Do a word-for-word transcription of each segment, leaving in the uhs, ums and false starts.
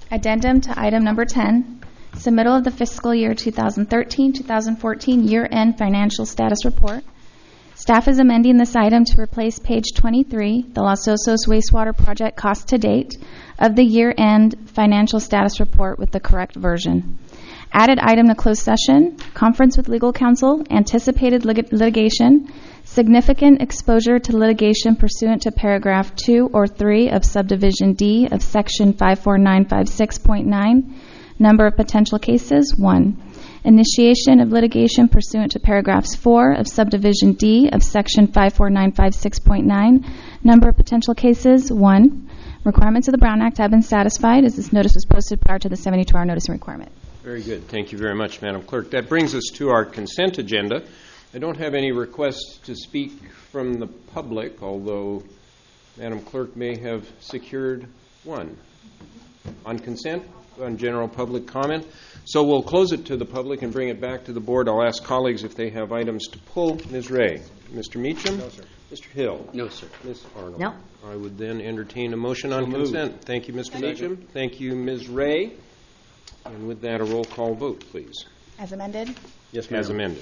Addendum to item number ten, submittal of the fiscal year two thousand thirteen to two thousand fourteen year-end financial status report. Staff is amending this item to replace page twenty-three, the Los Osos wastewater project cost to date, of the year-end financial status report with the correct version. Added item to closed session, conference with legal counsel, anticipated lit- litigation, significant exposure to litigation pursuant to paragraph two or three of subdivision D of section five four nine five six point nine, number of potential cases, one. Initiation of litigation pursuant to paragraphs four of subdivision D of section five four nine five six point nine, number of potential cases, one. Requirements of the Brown Act have been satisfied as this notice was posted prior to the seventy-two hour notice requirement. Very good. Thank you very much, Madam Clerk. That brings us to our consent agenda. I don't have any requests to speak from the public, although Madam Clerk may have secured one. On consent, on general public comment. So we'll close it to the public and bring it back to the board. I'll ask colleagues if they have items to pull. Miz Ray. Mister Meacham? No, sir. Mister Hill? No, sir. Miz Arnold? No. I would then entertain a motion on So consent. moved. Thank you, Mister Second. Meacham. Thank you, Miz Ray. And with that, a roll call vote, please. As amended, Yes, ma'am. As amended.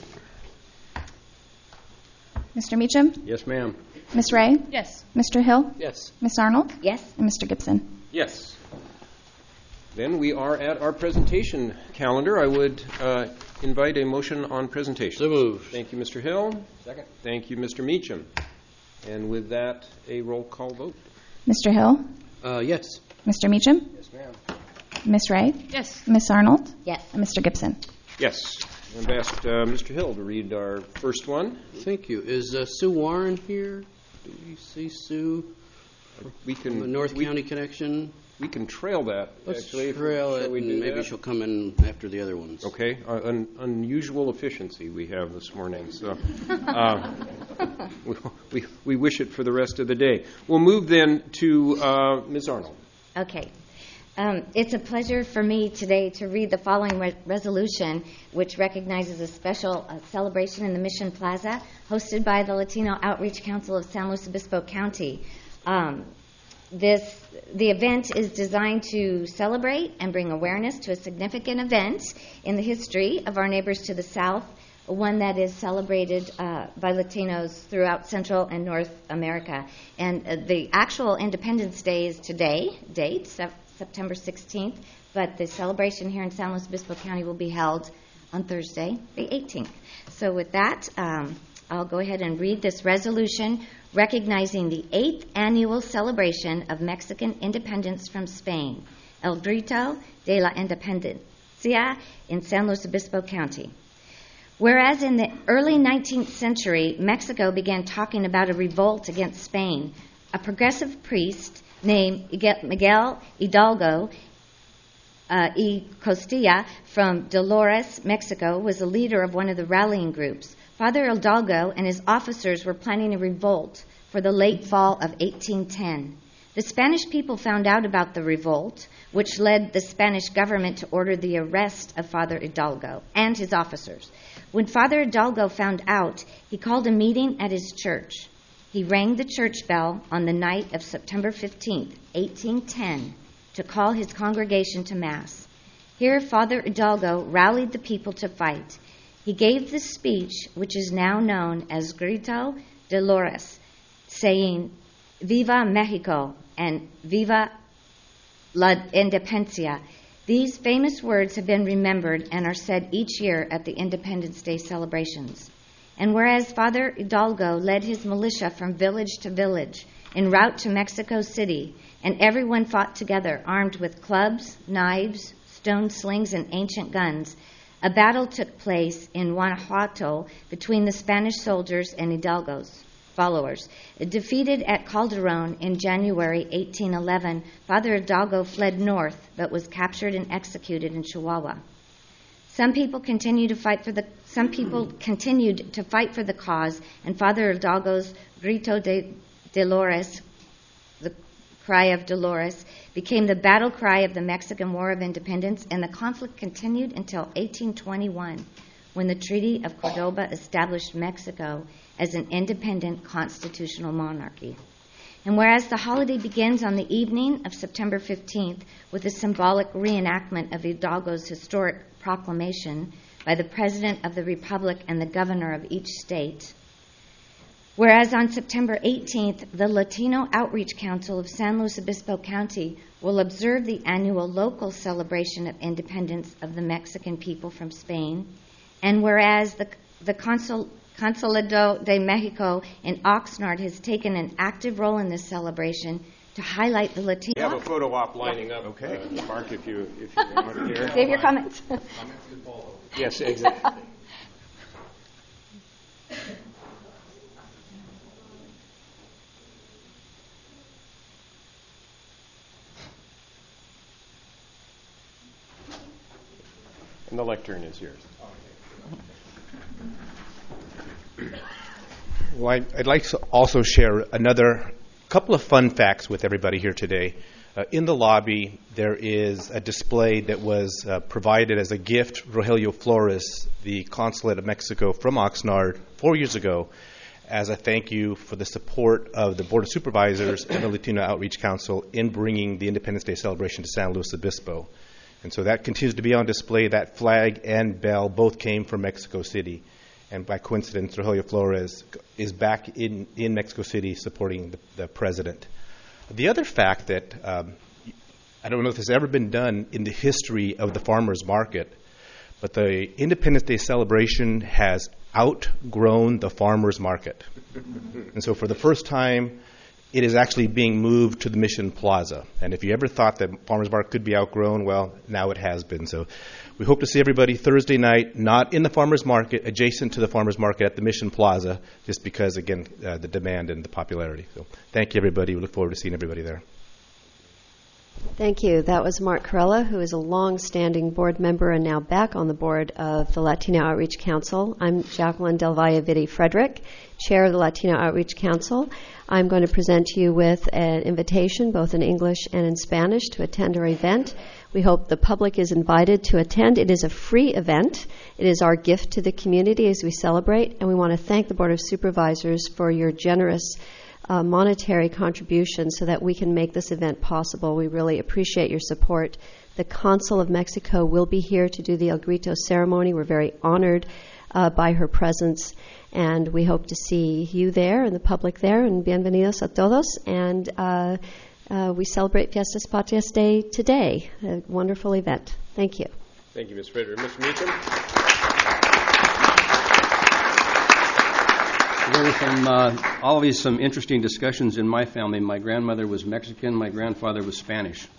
Mister Meacham, Yes, ma'am. Miz Ray, Yes. Mister Hill, Yes. Miz Arnold, Yes. and Mister Gibson. Yes. Then we are at our presentation calendar. I would uh, invite a motion on presentation. So moved. Thank you, Mister Hill. Second. Thank you, Mister Meacham. And with that, a roll call vote. Mister Hill, Uh, yes. Mister Meacham, Yes, ma'am. Miz Ray, Yes. Miz Arnold, Yes. and Mister Gibson. Yes. I've asked uh, Mister Hill to read our first one. Thank you. Is uh, Sue Warren here? Do we see Sue We from can the North we, County connection? we can trail that. Let's actually. trail Shall it, we and do maybe that? she'll come in after the other ones. Okay, uh, un- unusual efficiency we have this morning. So uh, we, we, we wish it for the rest of the day. We'll move then to uh, Miz Arnold. Okay. Um, it's a pleasure for me today to read the following re- resolution, which recognizes a special uh, celebration in the Mission Plaza hosted by the Latino Outreach Council of San Luis Obispo County. Um, this the event is designed to celebrate and bring awareness to a significant event in the history of our neighbors to the south, one that is celebrated uh, by Latinos throughout Central and North America. And uh, the actual Independence Day is today, date, se- September sixteenth, but the celebration here in San Luis Obispo County will be held on Thursday, the eighteenth. So with that, um, I'll go ahead and read this resolution recognizing the eighth annual celebration of Mexican independence from Spain, El Grito de la Independencia in San Luis Obispo County. Whereas in the early nineteenth century, Mexico began talking about a revolt against Spain, a progressive priest named Miguel Hidalgo uh, y Costilla from Dolores, Mexico, was the leader of one of the rallying groups. Father Hidalgo and his officers were planning a revolt for the late fall of eighteen ten. The Spanish people found out about the revolt, which led the Spanish government to order the arrest of Father Hidalgo and his officers. When Father Hidalgo found out, he called a meeting at his church. He rang the church bell on the night of September fifteenth, eighteen ten, to call his congregation to Mass. Here, Father Hidalgo rallied the people to fight. He gave this speech, which is now known as Grito de Dolores, saying, "Viva Mexico" and "Viva la Independencia." These famous words have been remembered and are said each year at the Independence Day celebrations. And whereas Father Hidalgo led his militia from village to village en route to Mexico City, and everyone fought together armed with clubs, knives, stone slings, and ancient guns, a battle took place in Guanajuato between the Spanish soldiers and Hidalgo's followers. Defeated at Calderon in January eighteen eleven, Father Hidalgo fled north but was captured and executed in Chihuahua. Some people continued to fight for the some people continued to fight for the cause, and Father Hidalgo's Grito de Dolores, the cry of Dolores, became the battle cry of the Mexican War of Independence, and the conflict continued until eighteen twenty-one, when the Treaty of Cordoba established Mexico as an independent constitutional monarchy. And whereas the holiday begins on the evening of September fifteenth with a symbolic reenactment of Hidalgo's historic proclamation by the President of the Republic and the Governor of each state, whereas on September eighteenth, the Latino Outreach Council of San Luis Obispo County will observe the annual local celebration of independence of the Mexican people from Spain, and whereas the, the Consul, Consulado de Mexico in Oxnard has taken an active role in this celebration to highlight the Latino... We have a photo op lining up. Okay. Uh, Mark, if you, if you want here. Save your comments. Yes, exactly. And the lectern is yours. Well, I'd, I'd like to also share another couple of fun facts with everybody here today. Uh, in the lobby, there is a display that was uh, provided as a gift, Rogelio Flores, the Consulate of Mexico from Oxnard, four years ago, as a thank you for the support of the Board of Supervisors and the Latino Outreach Council in bringing the Independence Day celebration to San Luis Obispo. And so that continues to be on display. That flag and bell both came from Mexico City. And by coincidence, Rogelio Flores is back in, in Mexico City supporting the, the president. The other fact that um, I don't know if this has ever been done in the history of the farmers market, but the Independence Day celebration has outgrown the farmers market. And so for the first time, it is actually being moved to the Mission Plaza. And if you ever thought that farmers market could be outgrown, well, now it has been. So we hope to see everybody Thursday night, not in the farmers market, adjacent to the farmers market at the Mission Plaza, just because, again, uh, the demand and the popularity. So thank you, everybody. We look forward to seeing everybody there. Thank you. That was Mark Corella, who is a long-standing board member and now back on the board of the Latino Outreach Council. I'm Jacqueline Del Valle Vitti Frederick, chair of the Latino Outreach Council. I'm going to present you with an invitation, both in English and in Spanish, to attend our event. We hope the public is invited to attend. It is a free event. It is our gift to the community as we celebrate, and we want to thank the Board of Supervisors for your generous uh, monetary contributions so that we can make this event possible. We really appreciate your support. The Consul of Mexico will be here to do the El Grito ceremony. We're very honored uh, by her presence, and we hope to see you there and the public there, and bienvenidos a todos. And uh, uh, we celebrate Fiestas Patrias Day today, a wonderful event. Thank you. Thank you, Miz Frederick. Mister Meacham? There were some, uh, always some interesting discussions in my family. My grandmother was Mexican. My grandfather was Spanish.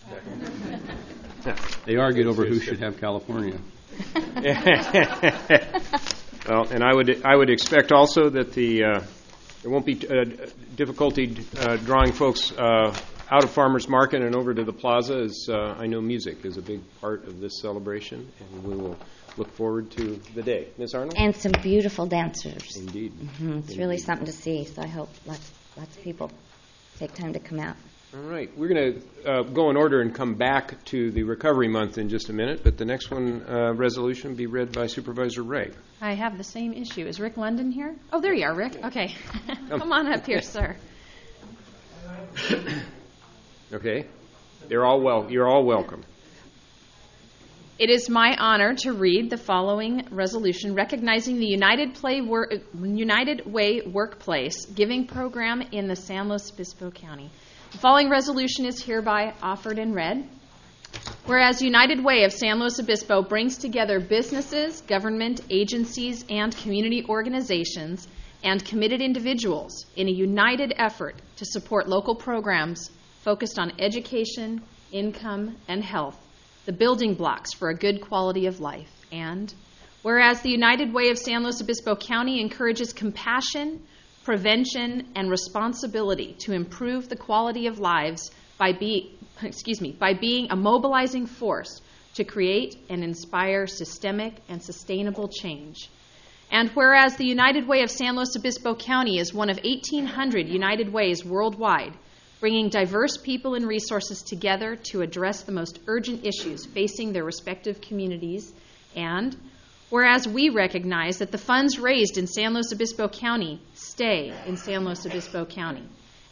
They argued over who should have California. Well, and I would I would expect also that the uh, there won't be uh, difficulty uh, drawing folks uh, out of Farmers Market and over to the plaza, as uh, I know music is a big part of this celebration, and we will look forward to the day. Miz Arnold? And some beautiful dancers. Indeed. Mm-hmm. It's Indeed. really something to see, so I hope lots, lots of people take time to come out. All right. We're going to uh, go in order and come back to the Recovery Month in just a minute, but the next one, uh, resolution, be read by Supervisor Ray. I have the same issue. Is Rick London here? Oh, there you are, Rick. Okay. Come on up here, sir. Okay. They're all well. You're all welcome. It is my honor to read the following resolution recognizing the United, Play Wor- United Way Workplace Giving Program in the San Luis Obispo County. The following resolution is hereby offered and read. Whereas United Way of San Luis Obispo brings together businesses, government agencies, and community organizations and committed individuals in a united effort to support local programs focused on education, income, and health, the building blocks for a good quality of life. And whereas the United Way of San Luis Obispo County encourages compassion, prevention, and responsibility to improve the quality of lives by be, excuse me, by being a mobilizing force to create and inspire systemic and sustainable change. And whereas the United Way of San Luis Obispo County is one of eighteen hundred United Ways worldwide, bringing diverse people and resources together to address the most urgent issues facing their respective communities. And whereas we recognize that the funds raised in San Luis Obispo County stay in San Luis Obispo County.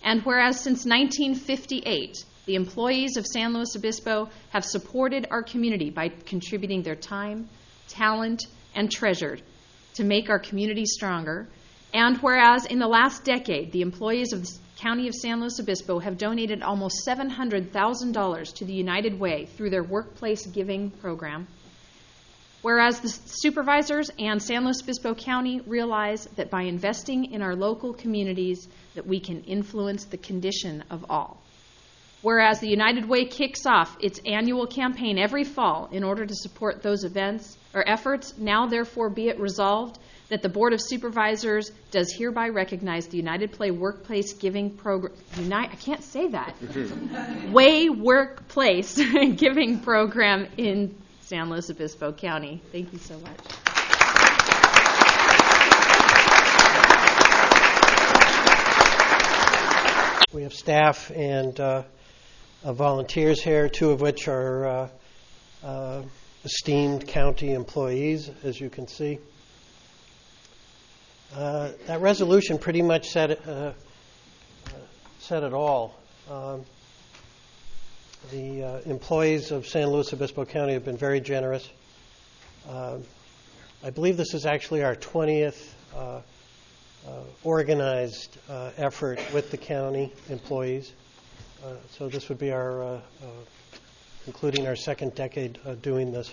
And whereas since nineteen fifty-eight, the employees of San Luis Obispo have supported our community by contributing their time, talent, and treasure to make our community stronger. And whereas in the last decade, the employees of the County of San Luis Obispo have donated almost seven hundred thousand dollars to the United Way through their workplace giving program. Whereas the supervisors and San Luis Obispo County realize that by investing in our local communities that we can influence the condition of all. Whereas the United Way kicks off its annual campaign every fall in order to support those events or efforts, now therefore be it resolved that the Board of Supervisors does hereby recognize the United Play Workplace Giving Program. Unite, I can't say that. Way Workplace Giving Program in San Luis Obispo County. Thank you so much. We have staff and uh, uh, volunteers here, two of which are uh, uh, esteemed county employees, as you can see. Uh, that resolution pretty much said it, uh, uh, said it all. Um, the uh, employees of San Luis Obispo County have been very generous. Uh, I believe this is actually our twentieth uh, uh, organized uh, effort with the county employees. Uh, so this would be our uh, uh, concluding our second decade uh, doing this.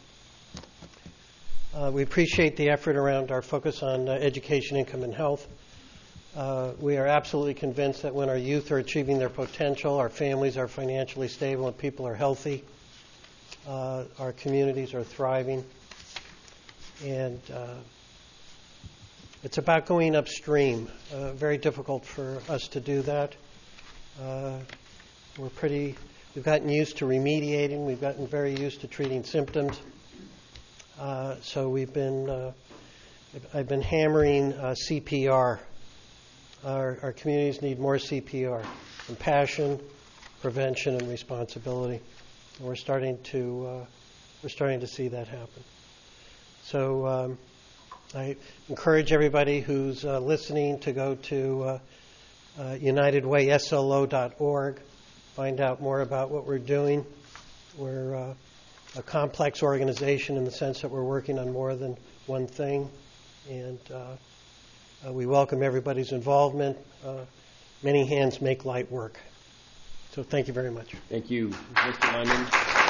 Uh, we appreciate the effort around our focus on uh, education, income, and health. Uh, we are absolutely convinced that when our youth are achieving their potential, our families are financially stable, and people are healthy, uh, our communities are thriving. And uh, it's about going upstream. Uh, very difficult for us to do that. Uh, we're pretty, we've gotten used to remediating. We've gotten very used to treating symptoms. Uh, so we've been, uh, I've been hammering uh, C P R. Our, our communities need more C P R, compassion, prevention, and responsibility. And we're starting to, uh, we're starting to see that happen. So um, I encourage everybody who's uh, listening to go to uh, uh, united way S L O dot org, find out more about what we're doing. We're uh, a complex organization in the sense that we're working on more than one thing, and uh, uh, we welcome everybody's involvement. Uh, many hands make light work. So thank you very much. Thank you, Mister Lyman.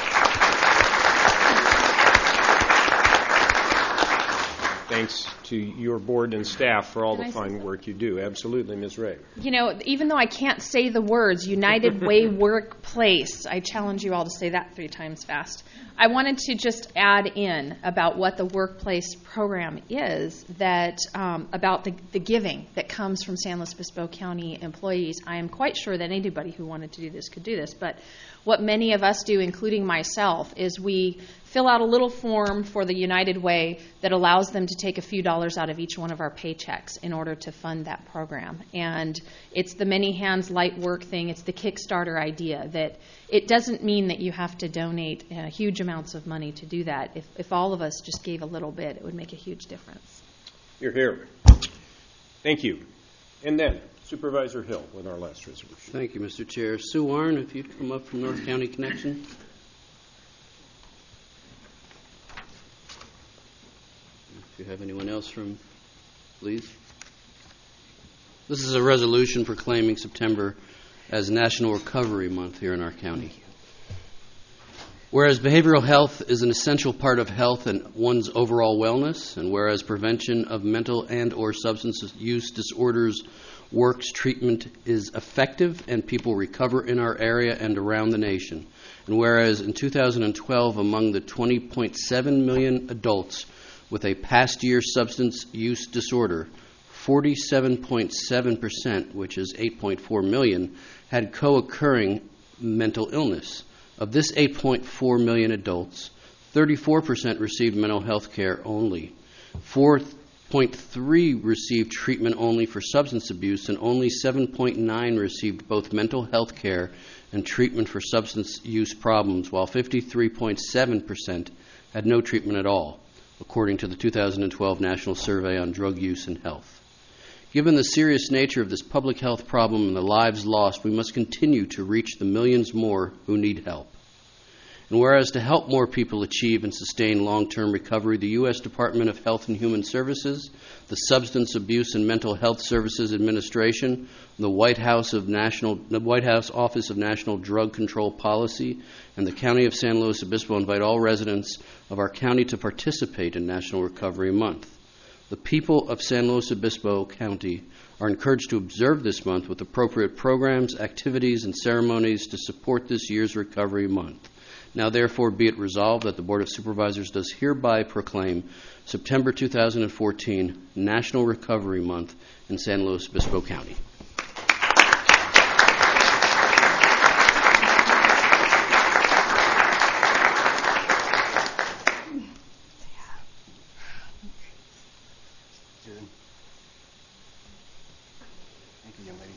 Thanks to your board and staff for all Can the I say fine something? work you do. Absolutely, Miz Ray. You know, even though I can't say the words United Way Workplace, I challenge you all to say that three times fast. I wanted to just add in about what the workplace program is, that um, about the, the giving that comes from San Luis Obispo County employees. I am quite sure that anybody who wanted to do this could do this, but what many of us do, including myself, is we fill out a little form for the United Way that allows them to take a few dollars out of each one of our paychecks in order to fund that program. And it's the many hands light work thing. It's the Kickstarter idea that it doesn't mean that you have to donate uh, huge amounts of money to do that. If, if all of us just gave a little bit, it would make a huge difference. You're here. Thank you. And then Supervisor Hill with our last resolution. Thank you, Mister Chair. Sue Warren, if you'd come up from North County Connection. If you have anyone else from, please. This is a resolution proclaiming September as National Recovery Month here in our county. Whereas behavioral health is an essential part of health and one's overall wellness, and whereas prevention of mental and or substance use disorders works, treatment is effective, and people recover in our area and around the nation. And whereas in two thousand twelve, among the twenty point seven million adults with a past year substance use disorder, forty-seven point seven percent, which is eight point four million, had co-occurring mental illness. Of this eight point four million adults, thirty-four percent received mental health care only. four point three received treatment only for substance abuse, and only seven point nine received both mental health care and treatment for substance use problems, while fifty-three point seven percent had no treatment at all, according to the two thousand twelve National Survey on Drug Use and Health. Given the serious nature of this public health problem and the lives lost, we must continue to reach the millions more who need help. And whereas to help more people achieve and sustain long-term recovery, the U S Department of Health and Human Services, the Substance Abuse and Mental Health Services Administration, the White House of National, the White House Office of National Drug Control Policy, and the County of San Luis Obispo invite all residents of our county to participate in National Recovery Month. The people of San Luis Obispo County are encouraged to observe this month with appropriate programs, activities, and ceremonies to support this year's Recovery Month. Now, therefore, be it resolved that the Board of Supervisors does hereby proclaim September two thousand fourteen National Recovery Month in San Luis Obispo County. Thank you, young lady.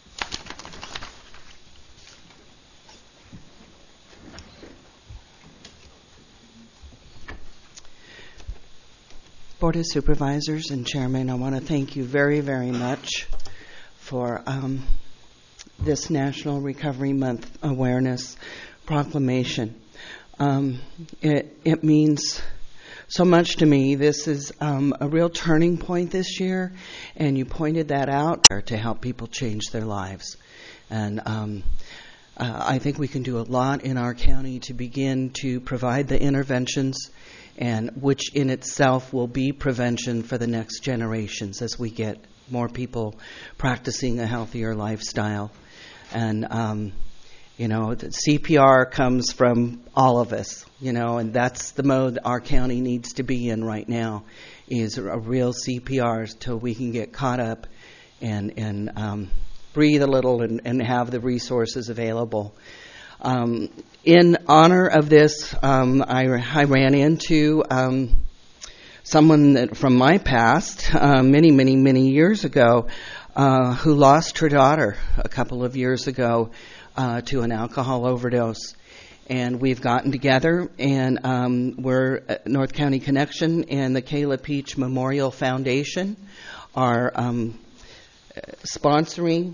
Board of Supervisors and Chairman, I want to thank you very, very much for um, this National Recovery Month awareness proclamation. Um, it, it means so much to me. This is um, a real turning point this year, and you pointed that out to help people change their lives. And um, uh, I think we can do a lot in our county to begin to provide the interventions, and which in itself will be prevention for the next generations as we get more people practicing a healthier lifestyle. And, um, you know, the C P R comes from all of us, you know, and that's the mode our county needs to be in right now, is a real C P R till we can get caught up and, and um, breathe a little and, and have the resources available. Um, in honor of this, um, I, I ran into um, someone that, from my past, uh, many, many, many years ago, uh, who lost her daughter a couple of years ago uh, to an alcohol overdose. And we've gotten together, and um, we're at North County Connection and the Kayla Peach Memorial Foundation are um, sponsoring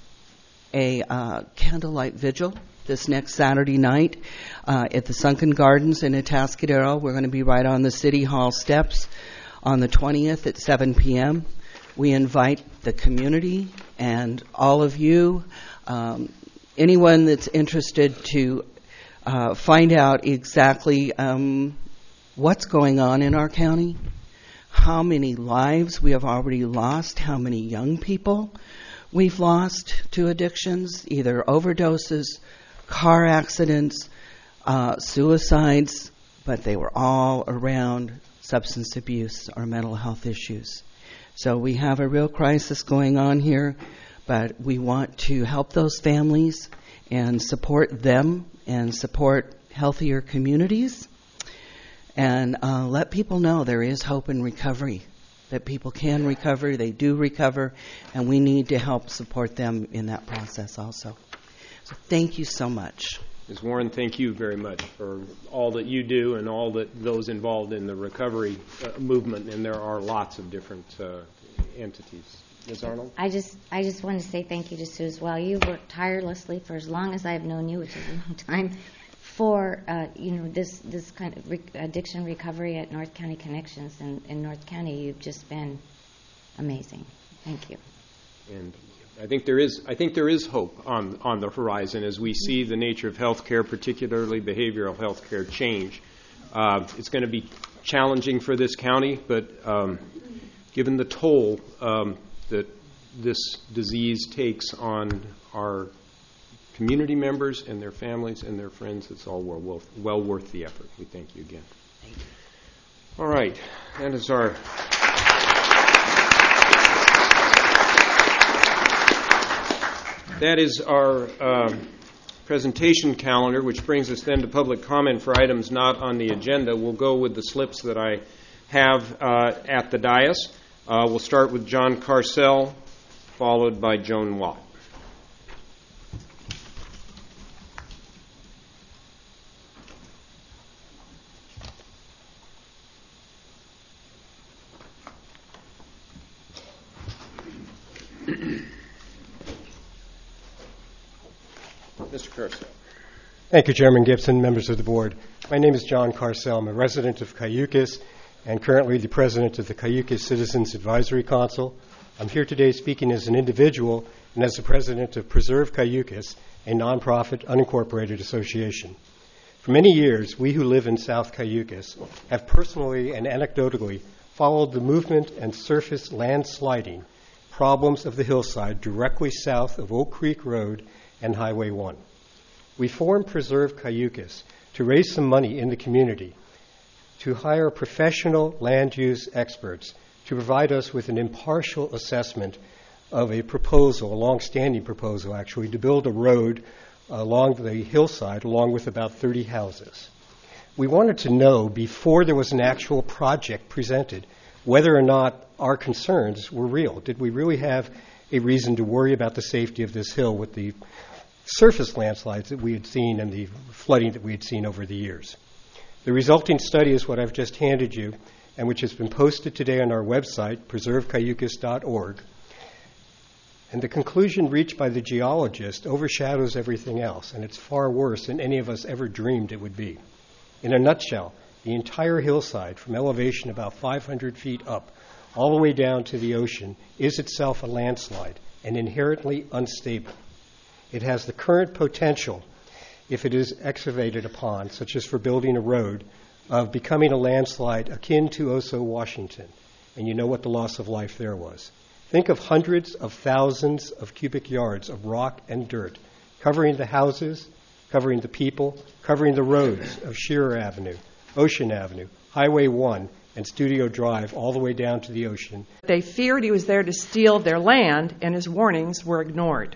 a uh, candlelight vigil this next Saturday night uh, at the Sunken Gardens in Atascadero. We're going to be right on the City Hall steps on the twentieth at seven p.m. We invite the community and all of you, um, anyone that's interested, to uh, find out exactly um, what's going on in our county, how many lives we have already lost, how many young people we've lost to addictions, either overdoses, car accidents, uh, suicides, but they were all around substance abuse or mental health issues. So we have a real crisis going on here, but we want to help those families and support them and support healthier communities and uh, let people know there is hope in recovery, that people can recover, they do recover, and we need to help support them in that process also. So thank you so much. Miz Warren, thank you very much for all that you do and all that those involved in the recovery uh, movement, and there are lots of different uh, entities. Miz Arnold? I just I just want to say thank you to Sue as well. You've worked tirelessly for as long as I've known you, which is a long time, for uh, you know this this kind of re- addiction recovery at North County Connections in, in North County. You've just been amazing. Thank you. And I think there is I think there is hope on on the horizon as we see the nature of healthcare, particularly behavioral healthcare, change. Uh, it's going to be challenging for this county, but um, given the toll um, that this disease takes on our community members and their families and their friends, it's all well, well, well worth the effort. We thank you again. Thank you. All right. That is our that is our uh, presentation calendar, which brings us then to public comment for items not on the agenda. We'll go with the slips that I have uh, at the dais. Uh, we'll start with John Carcel, followed by Joan Watt. Mister Carcel. Thank you, Chairman Gibson, members of the board. My name is John Carcel. I'm a resident of Cayucas and currently the president of the Cayucas Citizens Advisory Council. I'm here today speaking as an individual and as the president of Preserve Cayucas, a nonprofit unincorporated association. For many years, we who live in South Cayucas have personally and anecdotally followed the movement and surface landsliding problems of the hillside directly south of Oak Creek Road and Highway one. We formed Preserve Cayucas to raise some money in the community, to hire professional land use experts to provide us with an impartial assessment of a proposal, a long-standing proposal actually, to build a road along the hillside along with about thirty houses. We wanted to know before there was an actual project presented whether or not our concerns were real. Did we really have a reason to worry about the safety of this hill with the surface landslides that we had seen and the flooding that we had seen over the years? The resulting study is what I've just handed you and which has been posted today on our website, preserve cayucas dot org. And the conclusion reached by the geologist overshadows everything else, and it's far worse than any of us ever dreamed it would be. In a nutshell, the entire hillside, from elevation about five hundred feet up, all the way down to the ocean, is itself a landslide and inherently unstable. It has the current potential, if it is excavated upon, such as for building a road, of becoming a landslide akin to Oso, Washington. And you know what the loss of life there was. Think of hundreds of thousands of cubic yards of rock and dirt covering the houses, covering the people, covering the roads of Shearer Avenue, Ocean Avenue, Highway one, and Studio Drive all the way down to the ocean. They feared he was there to steal their land, and his warnings were ignored.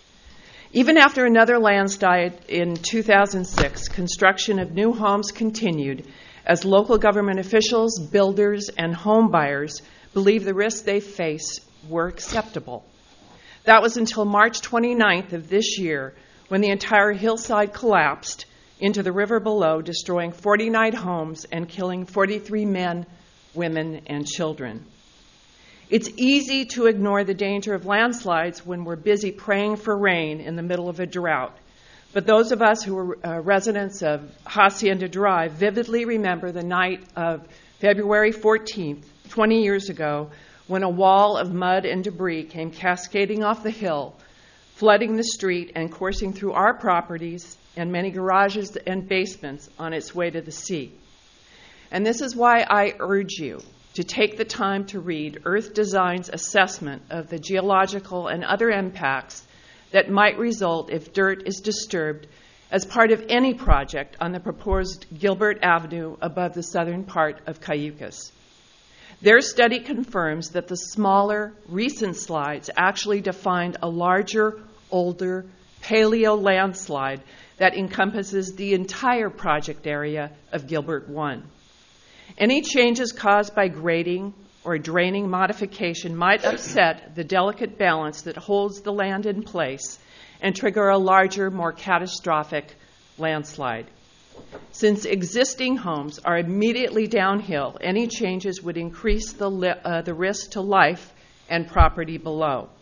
Even after another landslide in two thousand six, construction of new homes continued as local government officials, builders, and home buyers believed the risks they faced were acceptable. That was until March twenty-ninth of this year, when the entire hillside collapsed into the river below, destroying forty-nine homes and killing forty-three men, women, and children. It's easy to ignore the danger of landslides when we're busy praying for rain in the middle of a drought. But those of us who are uh, residents of Hacienda Drive vividly remember the night of February fourteenth, twenty years ago, when a wall of mud and debris came cascading off the hill, flooding the street and coursing through our properties and many garages and basements on its way to the sea. And this is why I urge you to take the time to read Earth Design's assessment of the geological and other impacts that might result if dirt is disturbed as part of any project on the proposed Gilbert Avenue above the southern part of Cayucas. Their study confirms that the smaller, recent slides actually defined a larger, older paleo landslide that encompasses the entire project area of Gilbert one. Any changes caused by grading or draining modification might upset the delicate balance that holds the land in place and trigger a larger, more catastrophic landslide. Since existing homes are immediately downhill, any changes would increase the, li- uh, the risk to life and property below.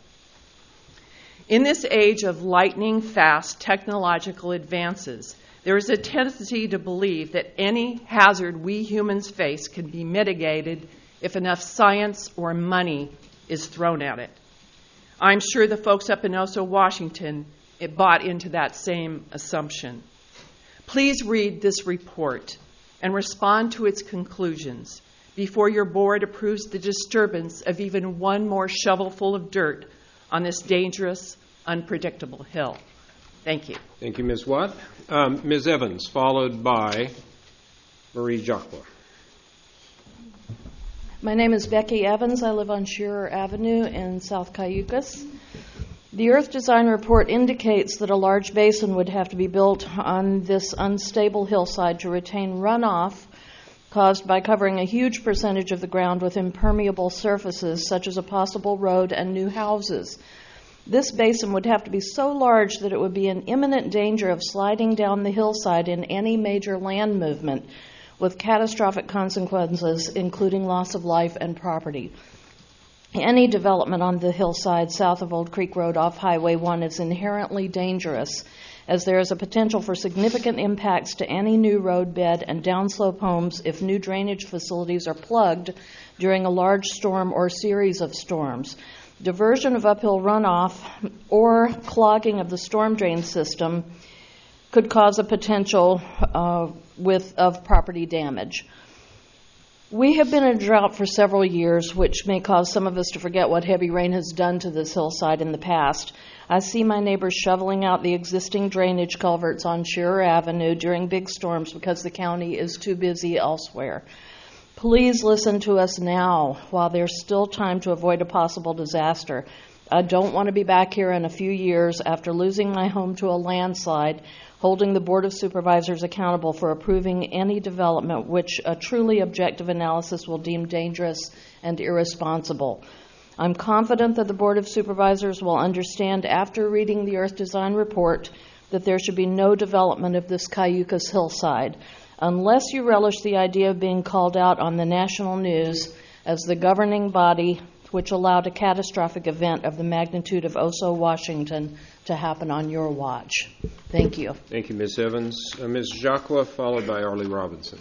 In this age of lightning-fast technological advances, there is a tendency to believe that any hazard we humans face can be mitigated if enough science or money is thrown at it. I'm sure the folks up in Oso, Washington, it bought into that same assumption. Please read this report and respond to its conclusions before your board approves the disturbance of even one more shovelful of dirt on this dangerous, unpredictable hill. Thank you. Thank you, Miz Watt. Um, Miz Evans, followed by Marie Jacques. My name is Becky Evans. I live on Shearer Avenue in South Cayucas. The Earth Design Report indicates that a large basin would have to be built on this unstable hillside to retain runoff caused by covering a huge percentage of the ground with impermeable surfaces, such as a possible road and new houses. This basin would have to be so large that it would be in imminent danger of sliding down the hillside in any major land movement, with catastrophic consequences, including loss of life and property. Any development on the hillside south of Old Creek Road off Highway one is inherently dangerous, as there is a potential for significant impacts to any new roadbed and downslope homes if new drainage facilities are plugged during a large storm or series of storms. Diversion of uphill runoff or clogging of the storm drain system could cause a potential uh, with of property damage. We have been in a drought for several years, which may cause some of us to forget what heavy rain has done to this hillside in the past. I see my neighbors shoveling out the existing drainage culverts on Shearer Avenue during big storms because the county is too busy elsewhere. Please listen to us now while there's still time to avoid a possible disaster. I don't want to be back here in a few years after losing my home to a landslide, holding the Board of Supervisors accountable for approving any development which a truly objective analysis will deem dangerous and irresponsible. I'm confident that the Board of Supervisors will understand after reading the Earth Design Report that there should be no development of this Cayucos hillside, unless you relish the idea of being called out on the national news as the governing body which allowed a catastrophic event of the magnitude of Oso, Washington, to happen on your watch. Thank you. Thank you, Miz Evans. Uh, Miz Jacqua, followed by Arlie Robinson.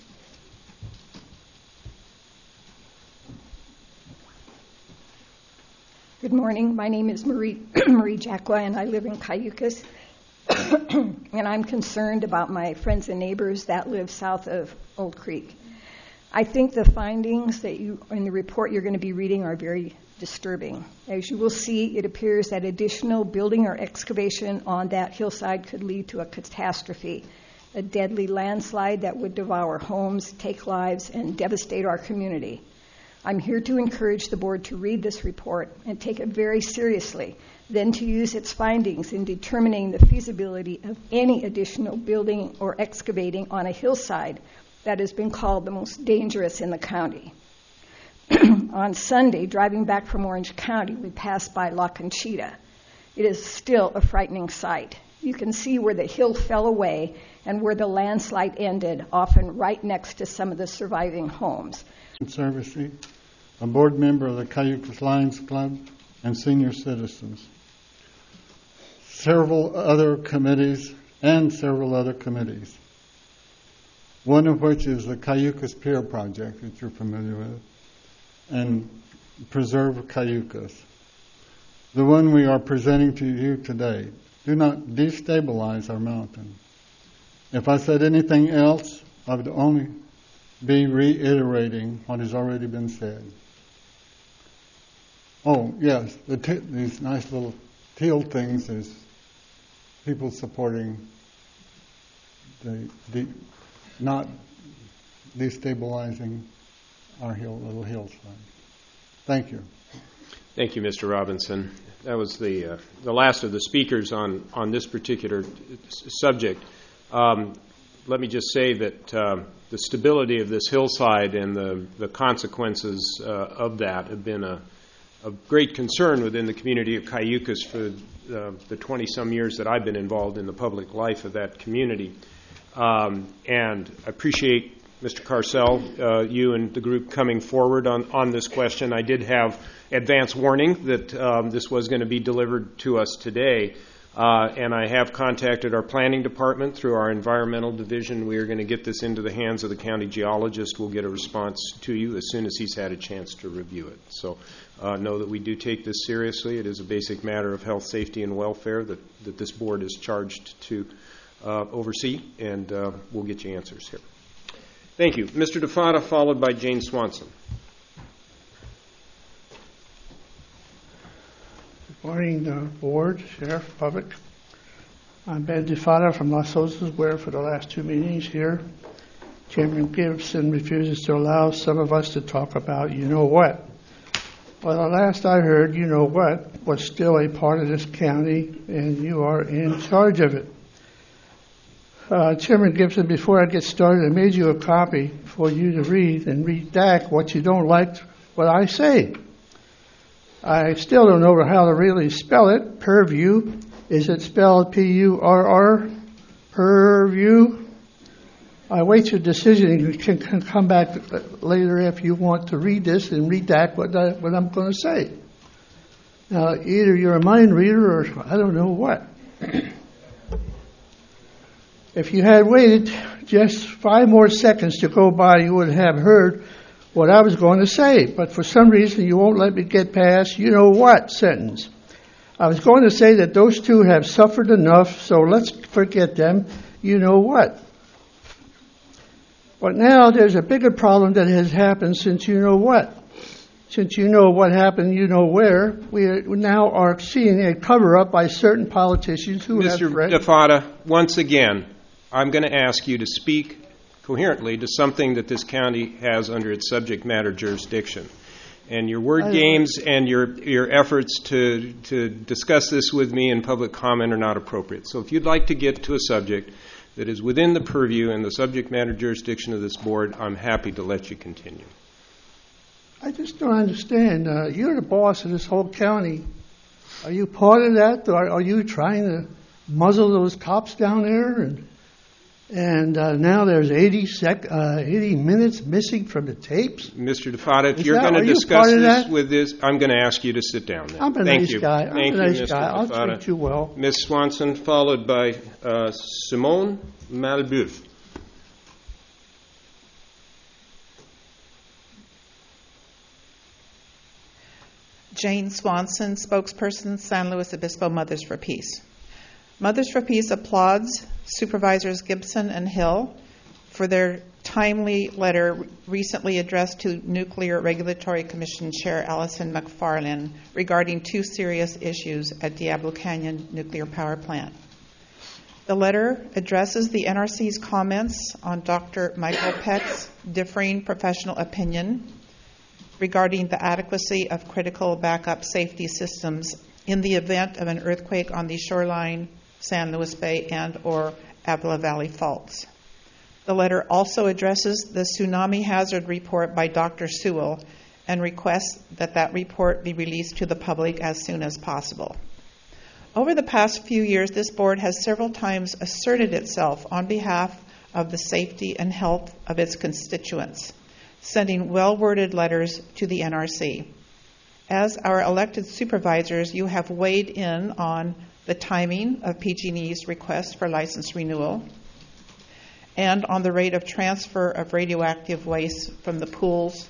Good morning. My name is Marie Marie Jacqua, and I live in Cayucos. And I'm concerned about my friends and neighbors that live south of Old Creek. I think the findings that you in the report you're going to be reading are very disturbing. As you will see, it appears that additional building or excavation on that hillside could lead to a catastrophe, a deadly landslide that would devour homes, take lives, and devastate our community. I'm here to encourage the board to read this report and take it very seriously, then to use its findings in determining the feasibility of any additional building or excavating on a hillside that has been called the most dangerous in the county. On Sunday, driving back from Orange County, we passed by La Conchita. It is still a frightening sight. You can see where the hill fell away and where the landslide ended, often right next to some of the surviving homes. Servicey, a board member of the Cayucos Lions Club, and senior citizens. Several other committees and several other committees. One of which is the Cayucos Pier Project, that you're familiar with, and Preserve Cayucos. The one we are presenting to you today. Do not destabilize our mountain. If I said anything else, I would only be reiterating what has already been said. Oh, yes, the t- these nice little teal things is people supporting the, the not destabilizing our hill, little hillside. Thank you. Thank you, Mister Robinson. That was the uh, the last of the speakers on, on this particular subject. Um, let me just say that uh, the stability of this hillside and the, the consequences uh, of that have been a, a great concern within the community of Cayucos for uh, the twenty-some years that I've been involved in the public life of that community. Um, and I appreciate, Mister Carcel, uh, you and the group coming forward on, on this question. I did have advance warning that um, this was going to be delivered to us today. Uh, and I have contacted our planning department through our environmental division. We are going to get this into the hands of the county geologist. We'll get a response to you as soon as he's had a chance to review it. So uh, know that we do take this seriously. It is a basic matter of health, safety, and welfare that, that this board is charged to uh, oversee, and uh, we'll get you answers here. Thank you. Mister DeFada, followed by Jane Swanson. Good morning, uh, Board, Sheriff, Public. I'm Ben DeFada from Las Osas, where for the last two meetings here, Chairman Gibson refuses to allow some of us to talk about you know what. Well, the last I heard, you know what, was still a part of this county, and you are in charge of it. Uh, Chairman Gibson, before I get started, I made you a copy for you to read and redact what you don't like what I say. I still don't know how to really spell it. Purview. Is it spelled P U R R? Purview. I wait your decision. You can, can come back later if you want to read this and redact what, I, what I'm going to say. Now, either you're a mind reader or I don't know what. If you had waited just five more seconds to go by, you would have heard what I was going to say. But for some reason, you won't let me get past you know what sentence. I was going to say that those two have suffered enough, so let's forget them. You know what? But now there's a bigger problem that has happened since you know what. Since you know what happened, you know where. We now are seeing a cover-up by certain politicians who Mister have... Mister DeFata, once again, I'm going to ask you to speak coherently to something that this county has under its subject matter jurisdiction. And your word I, games and your your efforts to to discuss this with me in public comment are not appropriate. So if you'd like to get to a subject that is within the purview and the subject matter jurisdiction of this board, I'm happy to let you continue. I just don't understand. Uh, you're the boss of this whole county. Are you part of that? Or are you trying to muzzle those cops down there? And and uh, now there's eighty, sec, uh, eighty minutes missing from the tapes? Mister DeFata, if Is you're that, going to you discuss this that? with this, I'm going to ask you to sit down now. I'm a Thank nice you. guy. I'm Thank a you, nice Mister guy. I'll DeFata. treat you well. Miz Swanson, followed by uh, Simone Malboeuf. Jane Swanson, spokesperson, San Luis Obispo Mothers for Peace. Mothers for Peace applauds Supervisors Gibson and Hill for their timely letter recently addressed to Nuclear Regulatory Commission Chair Allison McFarlane regarding two serious issues at Diablo Canyon Nuclear Power Plant. The letter addresses the N R C's comments on Doctor Michael Peck's differing professional opinion regarding the adequacy of critical backup safety systems in the event of an earthquake on the shoreline, San Luis Bay, and or Avila Valley faults. The letter also addresses the tsunami hazard report by Doctor Sewell and requests that that report be released to the public as soon as possible. Over the past few years, this board has several times asserted itself on behalf of the safety and health of its constituents, sending well-worded letters to the N R C. As our elected supervisors, you have weighed in on the timing of P G and E's request for license renewal and on the rate of transfer of radioactive waste from the pools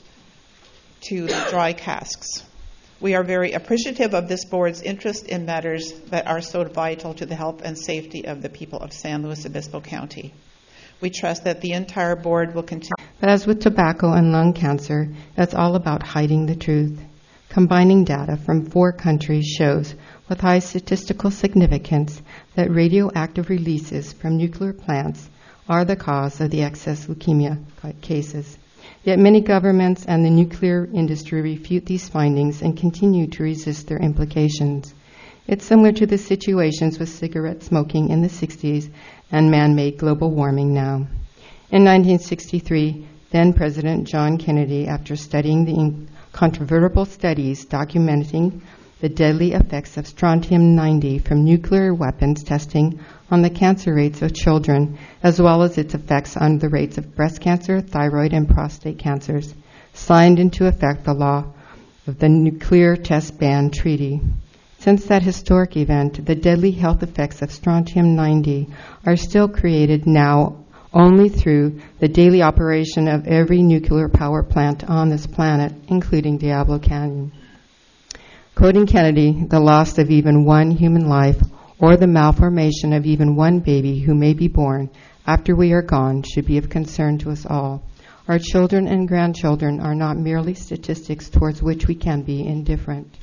to the dry casks. We are very appreciative of this board's interest in matters that are so vital to the health and safety of the people of San Luis Obispo County. We trust that the entire board will continue. But as with tobacco and lung cancer, that's all about hiding the truth. Combining data from four countries shows with high statistical significance that radioactive releases from nuclear plants are the cause of the excess leukemia cases. Yet many governments and the nuclear industry refute these findings and continue to resist their implications. It's similar to the situations with cigarette smoking in the sixties and man-made global warming now. In nineteen sixty-three, then President John Kennedy, after studying the incontrovertible studies documenting the deadly effects of strontium ninety from nuclear weapons testing on the cancer rates of children, as well as its effects on the rates of breast cancer, thyroid, and prostate cancers, signed into effect the law of the Nuclear Test Ban Treaty. Since that historic event, the deadly health effects of strontium ninety are still created now only through the daily operation of every nuclear power plant on this planet, including Diablo Canyon. Quoting Kennedy, the loss of even one human life or the malformation of even one baby who may be born after we are gone should be of concern to us all. Our children and grandchildren are not merely statistics towards which we can be indifferent.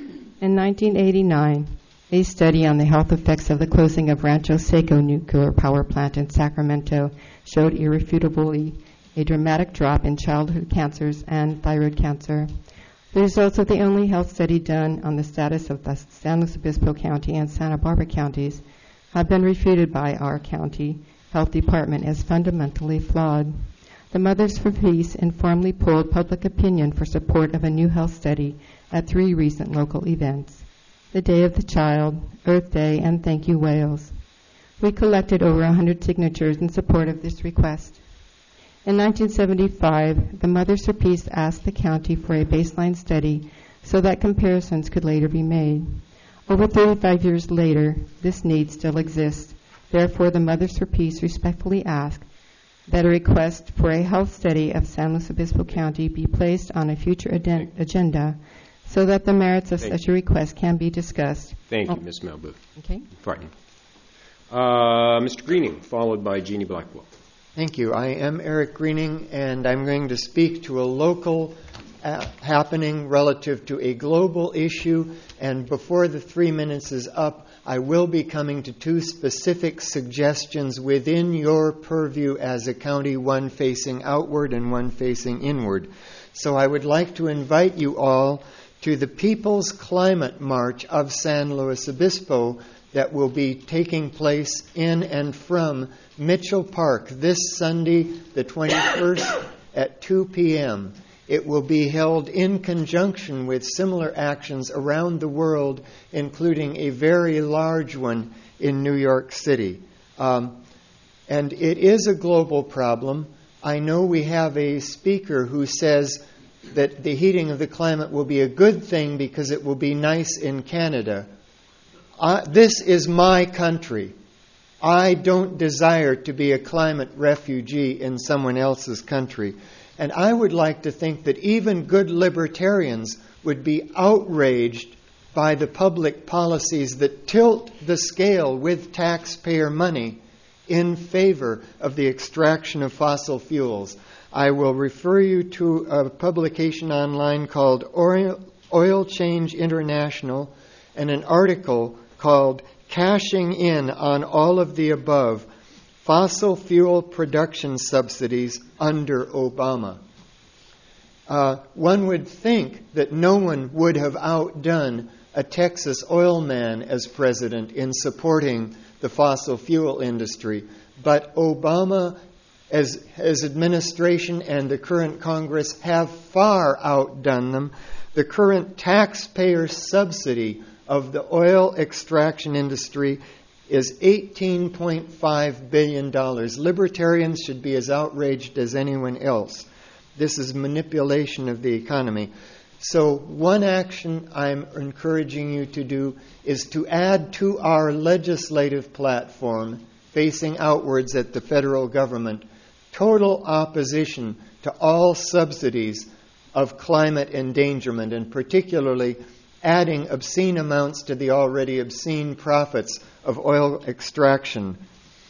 In nineteen eighty-nine, a study on the health effects of the closing of Rancho Seco nuclear power plant in Sacramento showed irrefutably a dramatic drop in childhood cancers and thyroid cancer. The results of the only health study done on the status of the San Luis Obispo County and Santa Barbara counties have been refuted by our county health department as fundamentally flawed. The Mothers for Peace informally polled public opinion for support of a new health study at three recent local events: the Day of the Child, Earth Day, and Thank You Wales. We collected over one hundred signatures in support of this request. In nineteen seventy-five, the Mothers for Peace asked the county for a baseline study so that comparisons could later be made. Over thirty-five years later, this need still exists. Therefore, the Mothers for Peace respectfully ask that a request for a health study of San Luis Obispo County be placed on a future aden- agenda so that the merits of Thank such you. a request can be discussed. Thank Oh. you, Miz Malbu. Okay. Fine. Uh, Mister Greening, followed by Jeannie Blackwell. Thank you. I am Eric Greening, and I'm going to speak to a local uh, happening relative to a global issue. And before the three minutes is up, I will be coming to two specific suggestions within your purview as a county, one facing outward and one facing inward. So I would like to invite you all to the People's Climate March of San Luis Obispo that will be taking place in and from Mitchell Park this Sunday, the twenty-first, at two p.m. It will be held in conjunction with similar actions around the world, including a very large one in New York City. Um, and it is a global problem. I know we have a speaker who says that the heating of the climate will be a good thing because it will be nice in Canada. Uh, this is my country. I don't desire to be a climate refugee in someone else's country. And I would like to think that even good libertarians would be outraged by the public policies that tilt the scale with taxpayer money in favor of the extraction of fossil fuels. I will refer you to a publication online called Oil, Oil Change International and an article called Cashing In on All of the Above, Fossil Fuel Production Subsidies Under Obama. Uh, one would think that no one would have outdone a Texas oil man as president in supporting the fossil fuel industry. But Obama, as, as administration and the current Congress, have far outdone them. The current taxpayer subsidy of the oil extraction industry is eighteen point five billion dollars. Libertarians should be as outraged as anyone else. This is manipulation of the economy. So one action I'm encouraging you to do is to add to our legislative platform, facing outwards at the federal government, total opposition to all subsidies of climate endangerment, and particularly adding obscene amounts to the already obscene profits of oil extraction.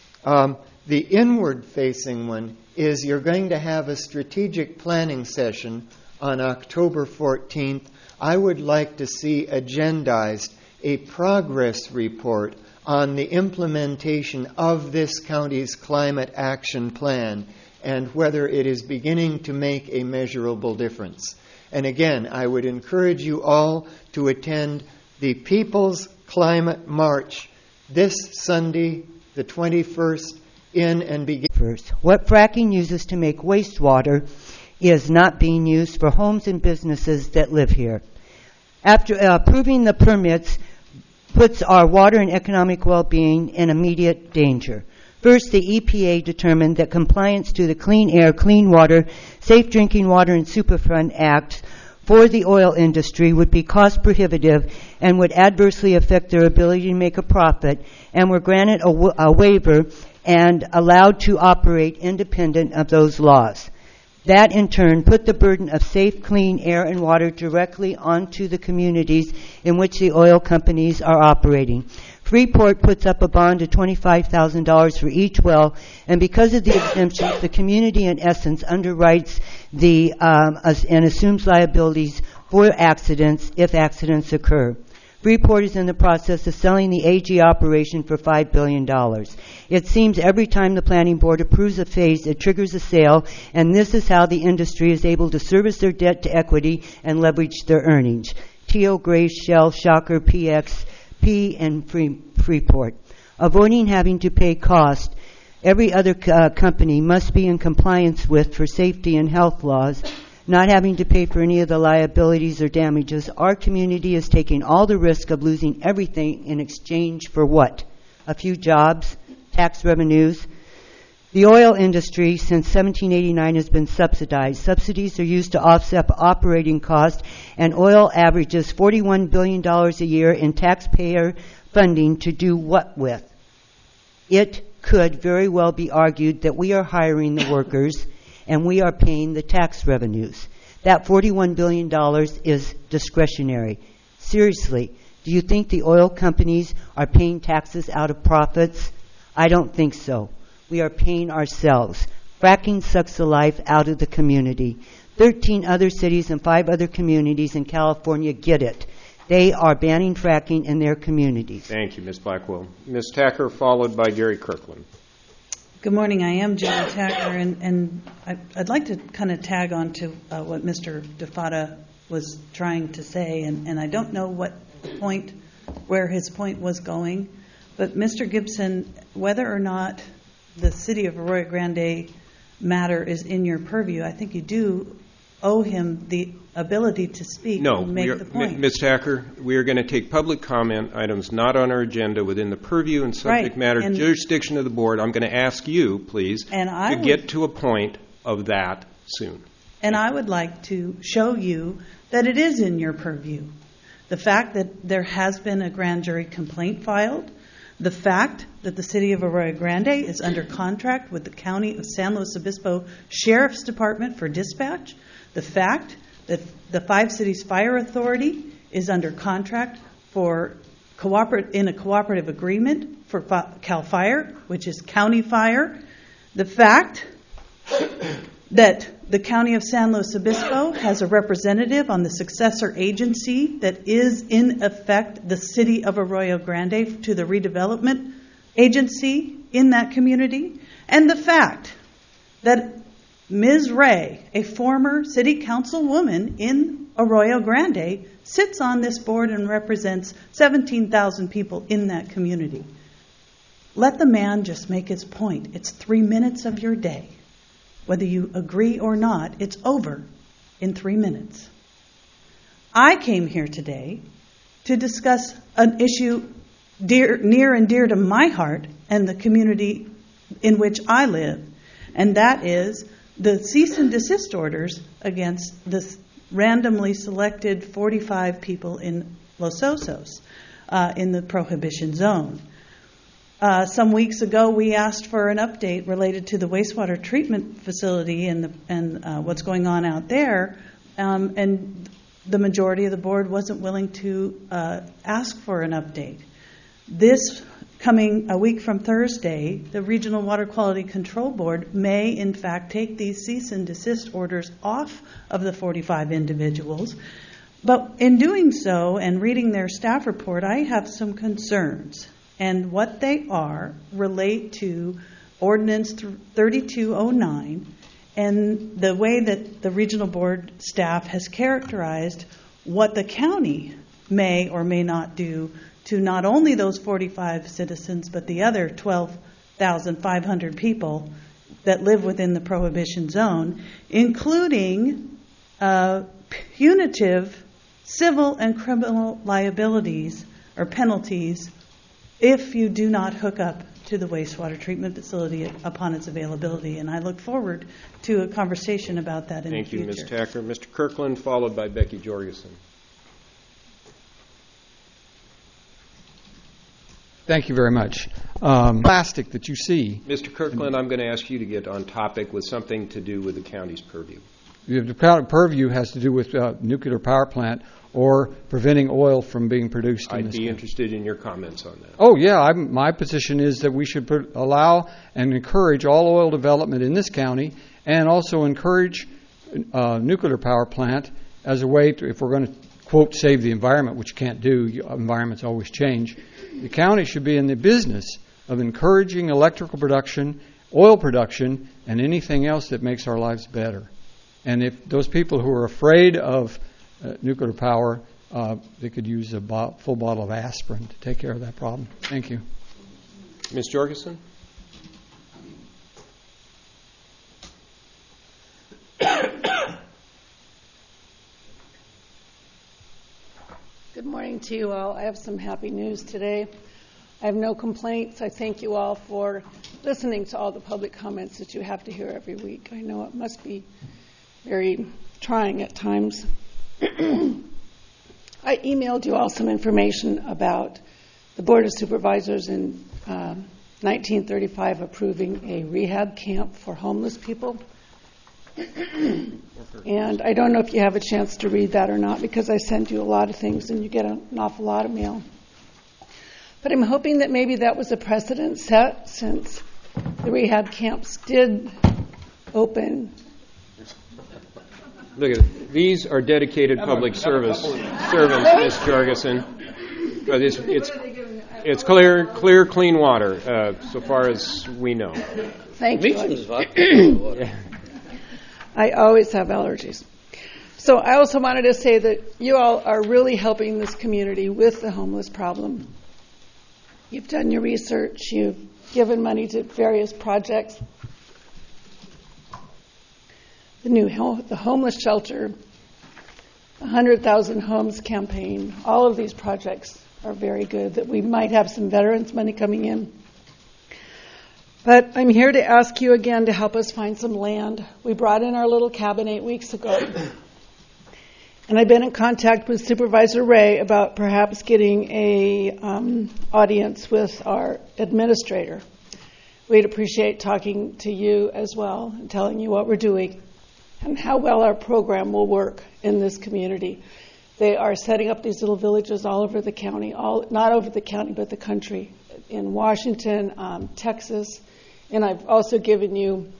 Um, the inward-facing one is you're going to have a strategic planning session on October fourteenth. I would like to see agendized a progress report on the implementation of this county's climate action plan and whether it is beginning to make a measurable difference. And again, I would encourage you all to attend the People's Climate March this Sunday, the twenty-first, in and begin. First, what fracking uses to make wastewater is not being used for homes and businesses that live here. After uh, approving the permits, puts our water and economic well-being in immediate danger. First, the E P A determined that compliance to the Clean Air, Clean Water, Safe Drinking Water, and Superfund Acts for the oil industry would be cost prohibitive and would adversely affect their ability to make a profit, and were granted a, w- a waiver and allowed to operate independent of those laws. That, in turn, put the burden of safe, clean air and water directly onto the communities in which the oil companies are operating. Freeport puts up a bond of twenty-five thousand dollars for each well, and because of the exemptions, the community, in essence, underwrites the um, and assumes liabilities for accidents if accidents occur. Freeport is in the process of selling the A G operation for five billion dollars. It seems every time the planning board approves a phase, it triggers a sale, and this is how the industry is able to service their debt to equity and leverage their earnings. T O, Grace, Shell, Shocker, P X, P, and Free, Freeport. Avoiding having to pay cost, every other uh, company must be in compliance with for safety and health laws, not having to pay for any of the liabilities or damages. Our community is taking all the risk of losing everything in exchange for what? A few jobs, tax revenues. The oil industry since seventeen eighty-nine has been subsidized. Subsidies are used to offset operating costs, and oil averages forty-one billion dollars a year in taxpayer funding to do what with? It could very well be argued that we are hiring the workers and we are paying the tax revenues. That forty-one billion dollars is discretionary. Seriously, do you think the oil companies are paying taxes out of profits? I don't think so. We are paying ourselves. Fracking sucks the life out of the community. Thirteen other cities and five other communities in California get it. They are banning fracking in their communities. Thank you, Miz Blackwell. Miz Tacker, followed by Gary Kirkland. Good morning. I am Judy Tacker, and, and I'd like to kind of tag on to uh, what Mister DeFata was trying to say, and, and I don't know what the point, where his point was going, but Mister Gibson, whether or not the city of Arroyo Grande matter is in your purview, I think you do owe him the ability to speak no, and make we are, the point. Miz Tacker, we are going to take public comment items not on our agenda within the purview and subject right. matter and, jurisdiction of the board. I'm going to ask you, please, and I to would, get to a point of that soon. And I would like to show you that it is in your purview. The fact that there has been a grand jury complaint filed, the fact that the city of Arroyo Grande is under contract with the county of San Luis Obispo Sheriff's Department for dispatch, the fact that the Five Cities Fire Authority is under contract for cooperate in a cooperative agreement for CAL FIRE, which is county fire, the fact that the county of San Luis Obispo has a representative on the successor agency that is in effect the city of Arroyo Grande to the redevelopment agency in that community, and the fact that Miz Ray, a former city councilwoman in Arroyo Grande, sits on this board and represents seventeen thousand people in that community. Let the man just make his point. It's three minutes of your day. Whether you agree or not, it's over in three minutes. I came here today to discuss an issue dear, near and dear to my heart and the community in which I live, and that is the cease and desist orders against the randomly selected forty-five people in Los Osos uh, in the prohibition zone. Uh, some weeks ago, we asked for an update related to the wastewater treatment facility and, the, and uh, what's going on out there, um, and the majority of the board wasn't willing to uh, ask for an update. This coming a week from Thursday, the Regional Water Quality Control Board may, in fact, take these cease and desist orders off of the forty-five individuals. But in doing so and reading their staff report, I have some concerns. And what they are relate to Ordinance thirty-two oh nine and the way that the Regional Board staff has characterized what the county may or may not do to not only those forty-five citizens, but the other twelve thousand five hundred people that live within the prohibition zone, including uh, punitive civil and criminal liabilities or penalties if you do not hook up to the wastewater treatment facility upon its availability. And I look forward to a conversation about that in Thank the future. Thank you, Miz Tacker. Mister Kirkland, followed by Becky Jorgensen. Thank you very much. Um, plastic that you see. Mister Kirkland, I'm going to ask you to get on topic with something to do with the county's purview. The purview has to do with uh, nuclear power plant or preventing oil from being produced in I'd this be country. interested in your comments on that. Oh, yeah. I'm, my position is that we should put, allow and encourage all oil development in this county and also encourage uh, nuclear power plant as a way to, if we're going to, quote, save the environment, which you can't do, environments always change. The county should be in the business of encouraging electrical production, oil production, and anything else that makes our lives better. And if those people who are afraid of uh, nuclear power, uh, they could use a bo- full bottle of aspirin to take care of that problem. Thank you. Miz Jorgensen? Good morning to you all. I have some happy news today. I have no complaints. I thank you all for listening to all the public comments that you have to hear every week. I know it must be very trying at times. I emailed you all some information about the Board of Supervisors in uh, nineteen thirty-five approving a rehab camp for homeless people. And I don't know if you have a chance to read that or not, because I send you a lot of things and you get an awful lot of mail. But I'm hoping that maybe that was a precedent set, since the rehab camps did open. Look at it. These are dedicated public service servants, Miz Jorgensen. But it's it's it's clear, clear, clean water, uh, so far as we know. Thank you. I always have allergies. So I also wanted to say that you all are really helping this community with the homeless problem. You've done your research. You've given money to various projects. The new ho- the homeless shelter, the one hundred thousand homes campaign, all of these projects are very good, that we might have some veterans money coming in. But I'm here to ask you again to help us find some land. We brought in our little cabin eight weeks ago. And I've been in contact with Supervisor Ray about perhaps getting a um, audience with our administrator. We'd appreciate talking to you as well and telling you what we're doing and how well our program will work in this community. They are setting up these little villages all over the county, all not over the county, but the country, in Washington, um, Texas. And I've also given you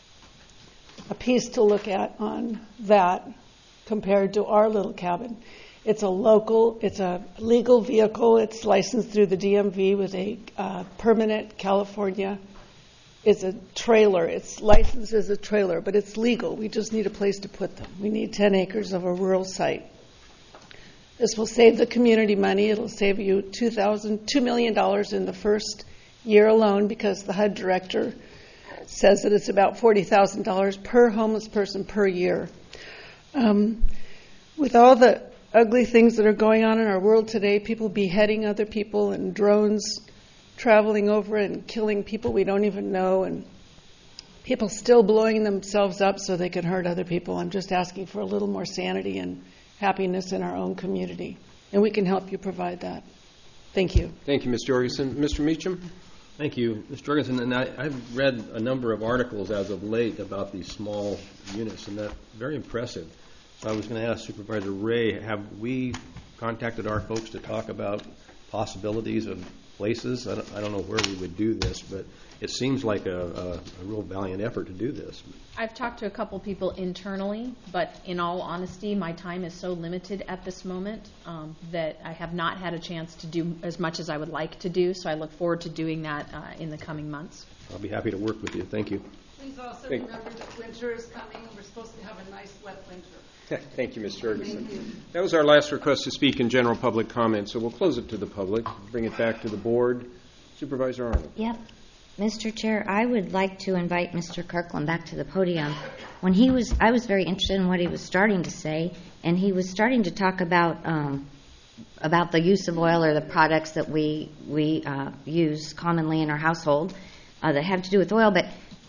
a piece to look at on that compared to our little cabin. It's a local, it's a legal vehicle. It's licensed through the D M V with a uh, permanent California. It's a trailer. It's licensed as a trailer, but it's legal. We just need a place to put them. We need ten acres of a rural site. This will save the community money. It'll save you two thousand, two million dollars in the first year alone, because the H U D director says that it's about forty thousand dollars per homeless person per year. Um, with all the ugly things that are going on in our world today, people beheading other people and drones traveling over and killing people we don't even know, and people still blowing themselves up so they can hurt other people. I'm just asking for a little more sanity and happiness in our own community, and we can help you provide that. Thank you. Thank you, Miz Jorgensen. Mister Meacham? Thank you, Mister Jorgensen. And I, I've read a number of articles as of late about these small units, and that's very impressive. So I was going to ask Supervisor Ray, have we contacted our folks to talk about possibilities of places? I don't, I don't know where we would do this, but it seems like a, a, a real valiant effort to do this. I've talked to a couple people internally, but in all honesty, my time is so limited at this moment um, that I have not had a chance to do as much as I would like to do, so I look forward to doing that uh, in the coming months. I'll be happy to work with you. Thank you. Please also Thank remember that winter is coming. We're supposed to have a nice wet winter. Thank you, Miz Jorgensen. That was our last request to speak in general public comment, so we'll close it to the public, bring it back to the board. Supervisor Arnold. Yep. Mister Chair, I would like to invite Mister Kirkland back to the podium. When he was, I was very interested in what he was starting to say, and he was starting to talk about um, about the use of oil or the products that we we uh, use commonly in our household uh, that have to do with oil. But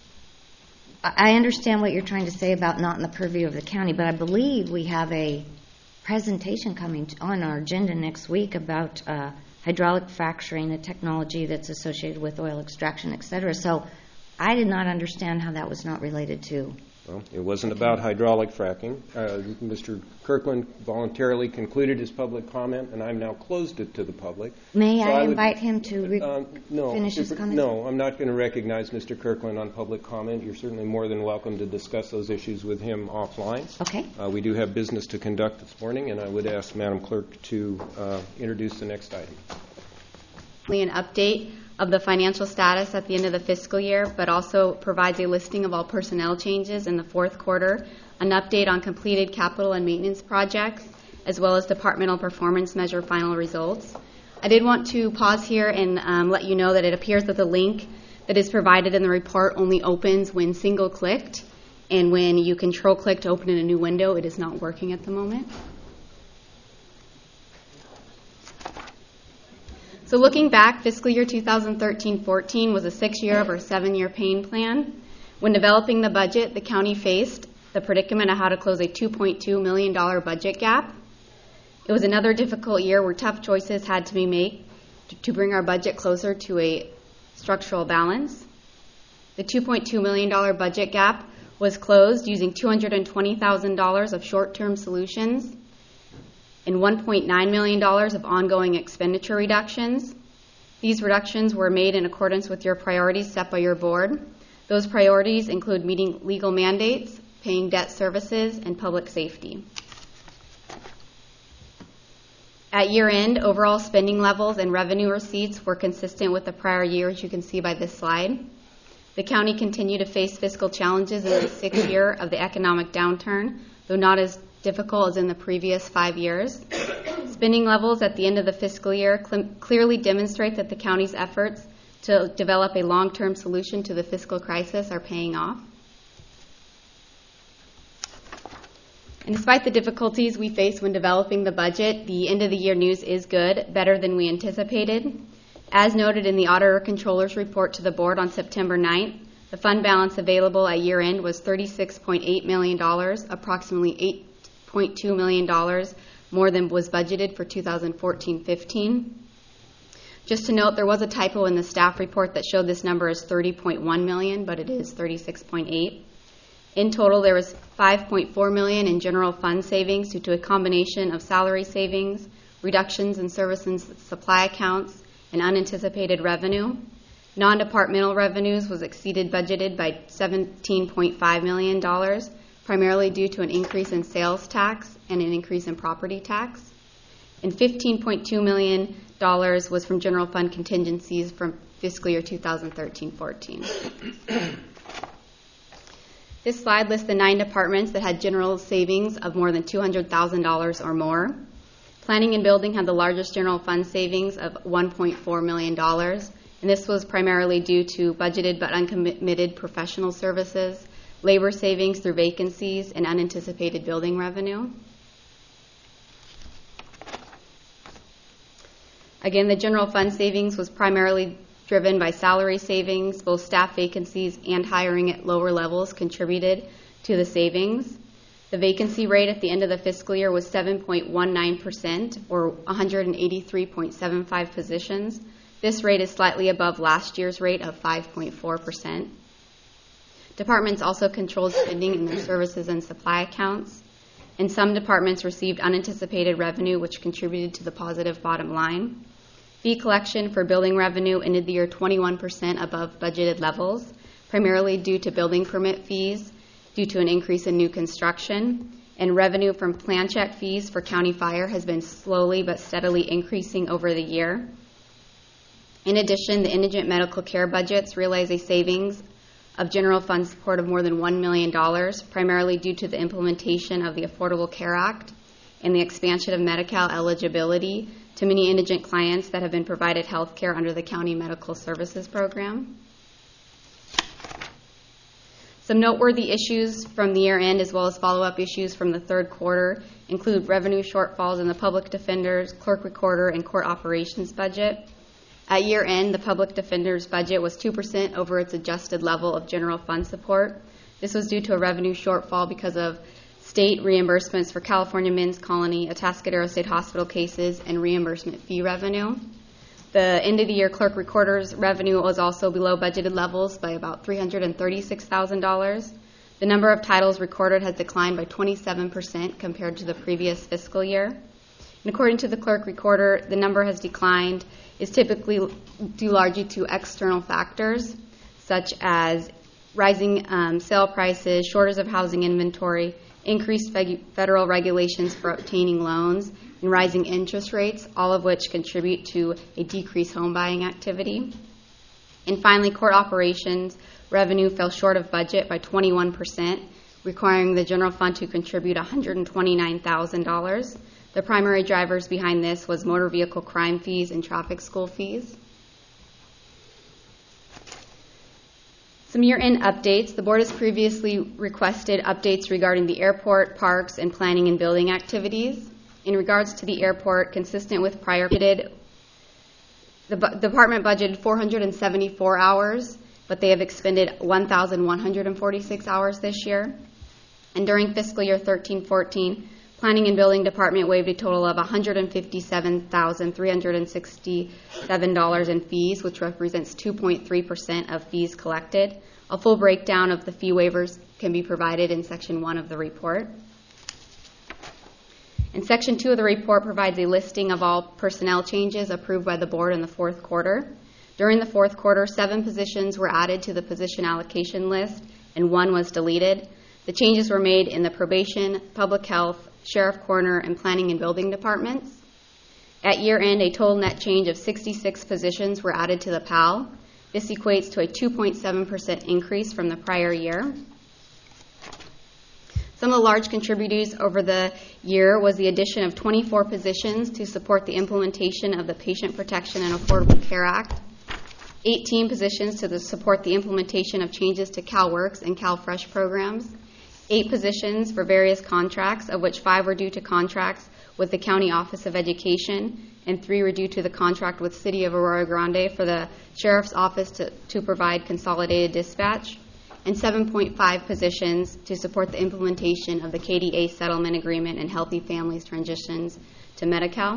I understand what you're trying to say about not in the purview of the county, but I believe we have a presentation coming on our agenda next week about uh, hydraulic fracturing, a technology that's associated with oil extraction, et cetera. So I did not understand how that was not related to. Well, it wasn't about hydraulic fracking. Uh, Mister Kirkland voluntarily concluded his public comment, and I've now closed it to the public. May so I, I would, invite him to re- uh, no, finish his super, comment? No, I'm not going to recognize Mister Kirkland on public comment. You're certainly more than welcome to discuss those issues with him offline. Okay. Uh, we do have business to conduct this morning, and I would ask Madam Clerk to uh, introduce the next item. An update of the financial status at the end of the fiscal year, but also provides a listing of all personnel changes in the fourth quarter, an update on completed capital and maintenance projects, as well as departmental performance measure final results. I did want to pause here and um, let you know that it appears that the link that is provided in the report only opens when single-clicked, and when you control-click to open in a new window, it is not working at the moment. So looking back, fiscal year two thousand thirteen fourteen was a six-year or seven-year paying plan. When developing the budget, the county faced the predicament of how to close a two point two million dollars budget gap. It was another difficult year where tough choices had to be made to bring our budget closer to a structural balance. The two point two million dollars budget gap was closed using two hundred twenty thousand dollars of short-term solutions and one point nine million dollars of ongoing expenditure reductions. These reductions were made in accordance with your priorities set by your board. Those priorities include meeting legal mandates, paying debt services, and public safety. At year-end, overall spending levels and revenue receipts were consistent with the prior year, as you can see by this slide. The county continued to face fiscal challenges in the sixth year of the economic downturn, though not as difficult as in the previous five years. Spending levels at the end of the fiscal year cl- clearly demonstrate that the county's efforts to develop a long-term solution to the fiscal crisis are paying off. And despite the difficulties we face when developing the budget, the end-of-the-year news is good, better than we anticipated. As noted in the Auditor Controller's report to the board on September ninth, the fund balance available at year-end was thirty-six point eight million dollars, approximately eight point two million dollars more than was budgeted for two thousand fourteen fifteen. Just to note, there was a typo in the staff report that showed this number as thirty point one million dollars, but it is thirty-six point eight. In total, there was five point four million dollars in general fund savings due to a combination of salary savings, reductions in service and supply accounts, and unanticipated revenue. Non-departmental revenues was exceeded budgeted by seventeen point five million dollars, primarily due to an increase in sales tax and an increase in property tax. And fifteen point two million dollars was from general fund contingencies from fiscal year two thousand thirteen fourteen. This slide lists the nine departments that had general savings of more than two hundred thousand dollars or more. Planning and Building had the largest general fund savings of one point four million dollars, and this was primarily due to budgeted but uncommitted professional services, labor savings through vacancies, and unanticipated building revenue. Again, the general fund savings was primarily driven by salary savings. Both staff vacancies and hiring at lower levels contributed to the savings. The vacancy rate at the end of the fiscal year was seven point one nine percent, or one hundred eighty-three point seven five positions. This rate is slightly above last year's rate of five point four percent. Departments also controlled spending in their services and supply accounts, and some departments received unanticipated revenue, which contributed to the positive bottom line. Fee collection for building revenue ended the year twenty-one percent above budgeted levels, primarily due to building permit fees, due to an increase in new construction, and revenue from plan check fees for county fire has been slowly but steadily increasing over the year. In addition, the indigent medical care budgets realize a savings of general fund support of more than one million dollars, primarily due to the implementation of the Affordable Care Act and the expansion of Medi-Cal eligibility to many indigent clients that have been provided health care under the County Medical Services Program. Some noteworthy issues from the year end, as well as follow-up issues from the third quarter, include revenue shortfalls in the public defender's, clerk recorder, and court operations budget. At year end, the public defender's budget was two percent over its adjusted level of general fund support. This was due to a revenue shortfall because of state reimbursements for California Men's Colony, Atascadero State Hospital cases, and reimbursement fee revenue. The end of the year clerk recorder's revenue was also below budgeted levels by about three hundred thirty-six thousand dollars. The number of titles recorded has declined by twenty-seven percent compared to the previous fiscal year. And according to the clerk recorder, the number has declined is typically due largely to external factors such as rising um, sale prices, shortage of housing inventory, increased federal regulations for obtaining loans, and rising interest rates, all of which contribute to a decreased home buying activity. And finally, court operations revenue fell short of budget by twenty-one percent, requiring the general fund to contribute one hundred twenty-nine thousand dollars. The primary drivers behind this was motor vehicle crime fees and traffic school fees. Some year-end updates. The board has previously requested updates regarding the airport, parks, and planning and building activities. In regards to the airport, consistent with prior The bu- department budgeted four hundred seventy-four hours, but they have expended one thousand one hundred forty-six hours this year. And during fiscal year thirteen fourteen, Planning and Building Department waived a total of one hundred fifty-seven thousand three hundred sixty-seven dollars in fees, which represents two point three percent of fees collected. A full breakdown of the fee waivers can be provided in Section one of the report. And Section two of the report provides a listing of all personnel changes approved by the board in the fourth quarter. During the fourth quarter, seven positions were added to the position allocation list, and one was deleted. The changes were made in the probation, public health, sheriff coroner, and planning and building departments. At year end, a total net change of sixty-six positions were added to the P A L. This equates to a two point seven percent increase from the prior year. Some of the large contributors over the year was the addition of twenty-four positions to support the implementation of the Patient Protection and Affordable Care Act, eighteen positions to the support the implementation of changes to CalWORKS and CalFresh programs, eight positions for various contracts, of which five were due to contracts with the County Office of Education, and three were due to the contract with City of Aurora Grande for the Sheriff's Office to, to provide consolidated dispatch, and seven point five positions to support the implementation of the K D A settlement agreement and Healthy Families transitions to Medi-Cal.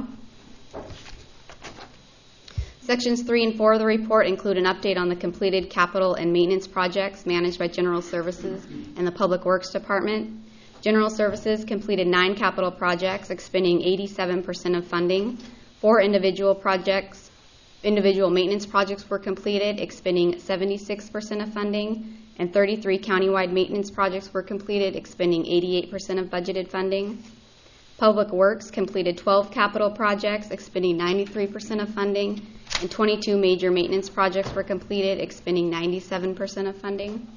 Sections three and four of the report include an update on the completed capital and maintenance projects managed by General Services and the Public Works Department. General Services completed nine capital projects, expending eighty-seven percent of funding. Four individual projects, individual maintenance projects were completed, expending seventy-six percent of funding, and thirty-three countywide maintenance projects were completed, expending eighty-eight percent of budgeted funding. Public Works completed twelve capital projects, expending ninety-three percent of funding, and twenty-two major maintenance projects were completed, expending ninety-seven percent of funding.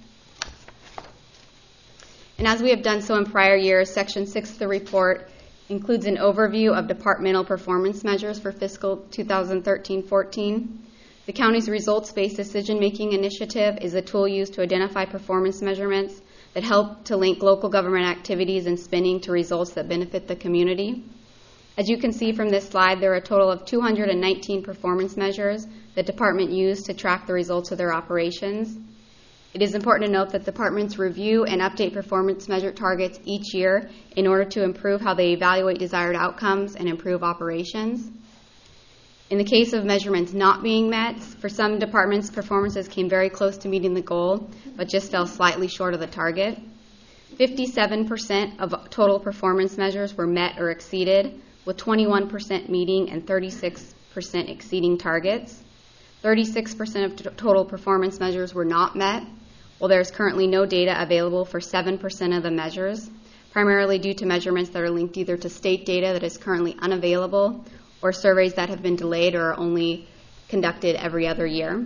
And as we have done so in prior years, Section six of the report includes an overview of departmental performance measures for fiscal two thousand thirteen fourteen. The county's results-based decision-making initiative is a tool used to identify performance measurements that help to link local government activities and spending to results that benefit the community. As you can see from this slide, there are a total of two hundred nineteen performance measures that department used to track the results of their operations. It is important to note that departments review and update performance measure targets each year in order to improve how they evaluate desired outcomes and improve operations. In the case of measurements not being met, for some departments, performances came very close to meeting the goal, but just fell slightly short of the target. fifty-seven percent of total performance measures were met or exceeded, with twenty-one percent meeting and thirty-six percent exceeding targets. thirty-six percent of t- total performance measures were not met, while there is currently no data available for seven percent of the measures, primarily due to measurements that are linked either to state data that is currently unavailable or surveys that have been delayed or are only conducted every other year.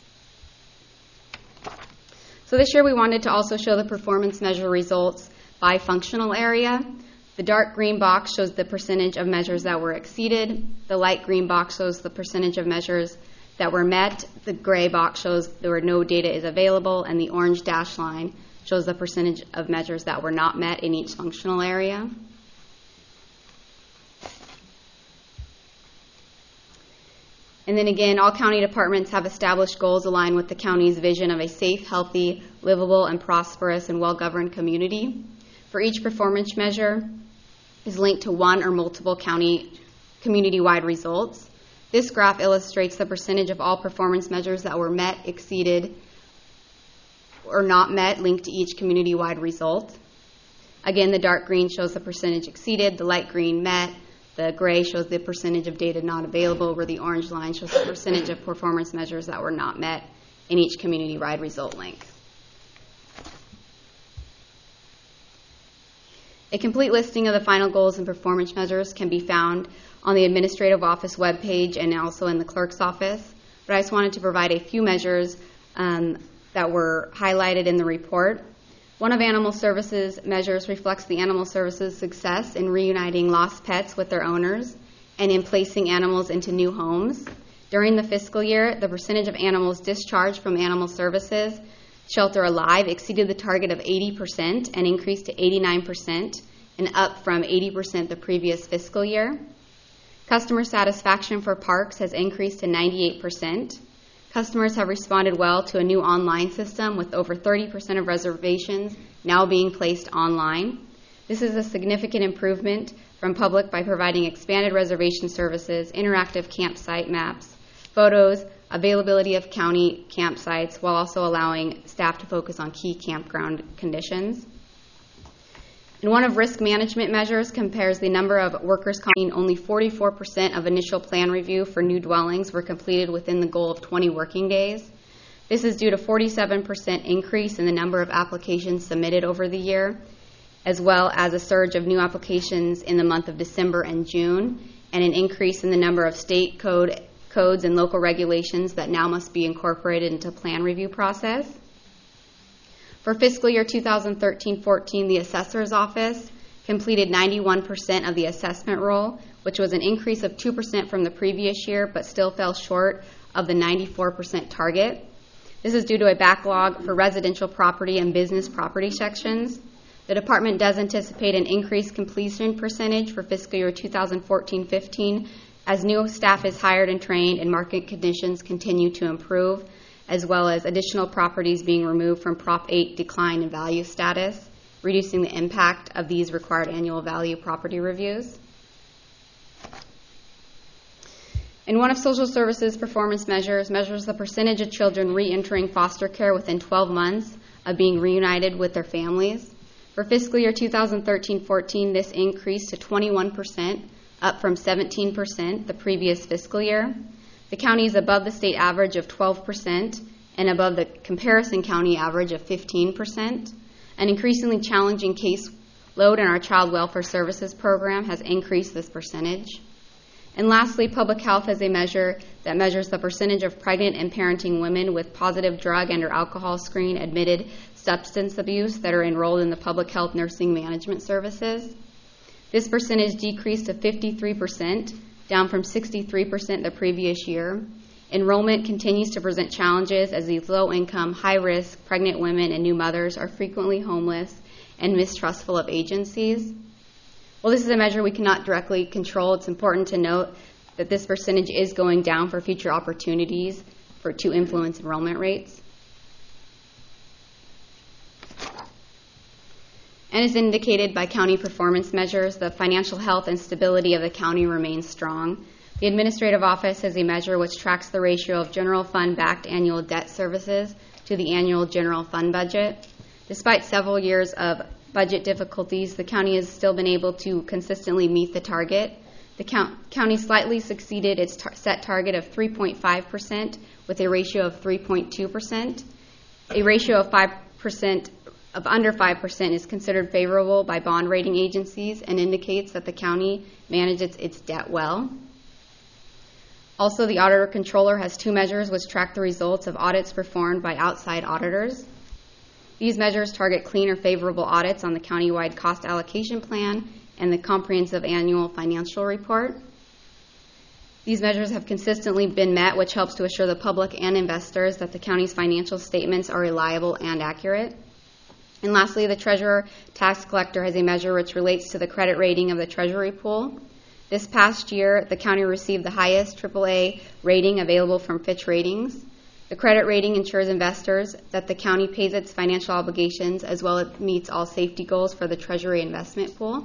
So this year we wanted to also show the performance measure results by functional area. The dark green box shows the percentage of measures that were exceeded. The light green box shows the percentage of measures that were met. The gray box shows there were no data is available, and the orange dash line shows the percentage of measures that were not met in each functional area. And then again, all county departments have established goals aligned with the county's vision of a safe, healthy, livable, and prosperous and well-governed community. For each performance measure is linked to one or multiple county community-wide results. This graph illustrates the percentage of all performance measures that were met, exceeded, or not met, linked to each community-wide result. Again, the dark green shows the percentage exceeded, the light green met, the gray shows the percentage of data not available, where the orange line shows the percentage of performance measures that were not met in each community-wide result link. A complete listing of the final goals and performance measures can be found on the Administrative Office webpage and also in the Clerk's office. But I just wanted to provide a few measures um, that were highlighted in the report. One of Animal Services measures reflects the Animal Services success in reuniting lost pets with their owners and in placing animals into new homes. During the fiscal year, the percentage of animals discharged from Animal Services Shelter Alive exceeded the target of eighty percent and increased to eighty-nine percent and up from eighty percent the previous fiscal year. Customer satisfaction for parks has increased to ninety-eight percent. Customers have responded well to a new online system, with over thirty percent of reservations now being placed online. This is a significant improvement from public by providing expanded reservation services, interactive campsite maps, photos, availability of county campsites, while also allowing staff to focus on key campground conditions. And one of risk management measures compares the number of workers' comp. Only forty-four percent of initial plan review for new dwellings were completed within the goal of twenty working days. This is due to forty-seven percent increase in the number of applications submitted over the year, as well as a surge of new applications in the month of December and June, and an increase in the number of state code codes and local regulations that now must be incorporated into plan review process. For fiscal year two thousand thirteen fourteen, the assessor's office completed ninety-one percent of the assessment roll, which was an increase of two percent from the previous year, but still fell short of the ninety-four percent target. This is due to a backlog for residential property and business property sections. The department does anticipate an increased completion percentage for fiscal year two thousand fourteen fifteen as new staff is hired and trained and market conditions continue to improve, as well as additional properties being removed from Prop eight decline in value status, reducing the impact of these required annual value property reviews. And one of social services performance measures measures the percentage of children re-entering foster care within twelve months of being reunited with their families. For fiscal year two thousand thirteen fourteen, this increased to twenty-one percent, up from seventeen percent the previous fiscal year. The county is above the state average of twelve percent and above the comparison county average of fifteen percent. An increasingly challenging caseload in our child welfare services program has increased this percentage. And lastly, public health is a measure that measures the percentage of pregnant and parenting women with positive drug and or alcohol screen admitted substance abuse that are enrolled in the public health nursing management services. This percentage decreased to fifty-three percent, down from sixty-three percent the previous year. Enrollment continues to present challenges as these low-income, high-risk pregnant women and new mothers are frequently homeless and mistrustful of agencies. While this is a measure we cannot directly control, it's important to note that this percentage is going down for future opportunities for to influence enrollment rates. And as indicated by county performance measures, the financial health and stability of the county remains strong. The administrative office has a measure which tracks the ratio of general fund-backed annual debt services to the annual general fund budget. Despite several years of budget difficulties, the county has still been able to consistently meet the target. The count, county slightly succeeded its tar- set target of three point five percent with a ratio of three point two percent. A ratio of five percent of under five percent is considered favorable by bond rating agencies and indicates that the county manages its debt well. Also, the auditor controller has two measures which track the results of audits performed by outside auditors. These measures target clean or favorable audits on the countywide cost allocation plan and the comprehensive annual financial report. These measures have consistently been met, which helps to assure the public and investors that the county's financial statements are reliable and accurate. And lastly, the treasurer tax collector has a measure which relates to the credit rating of the treasury pool. This past year, the county received the highest triple A rating available from Fitch Ratings. The credit rating ensures investors that the county pays its financial obligations as well as meets all safety goals for the treasury investment pool.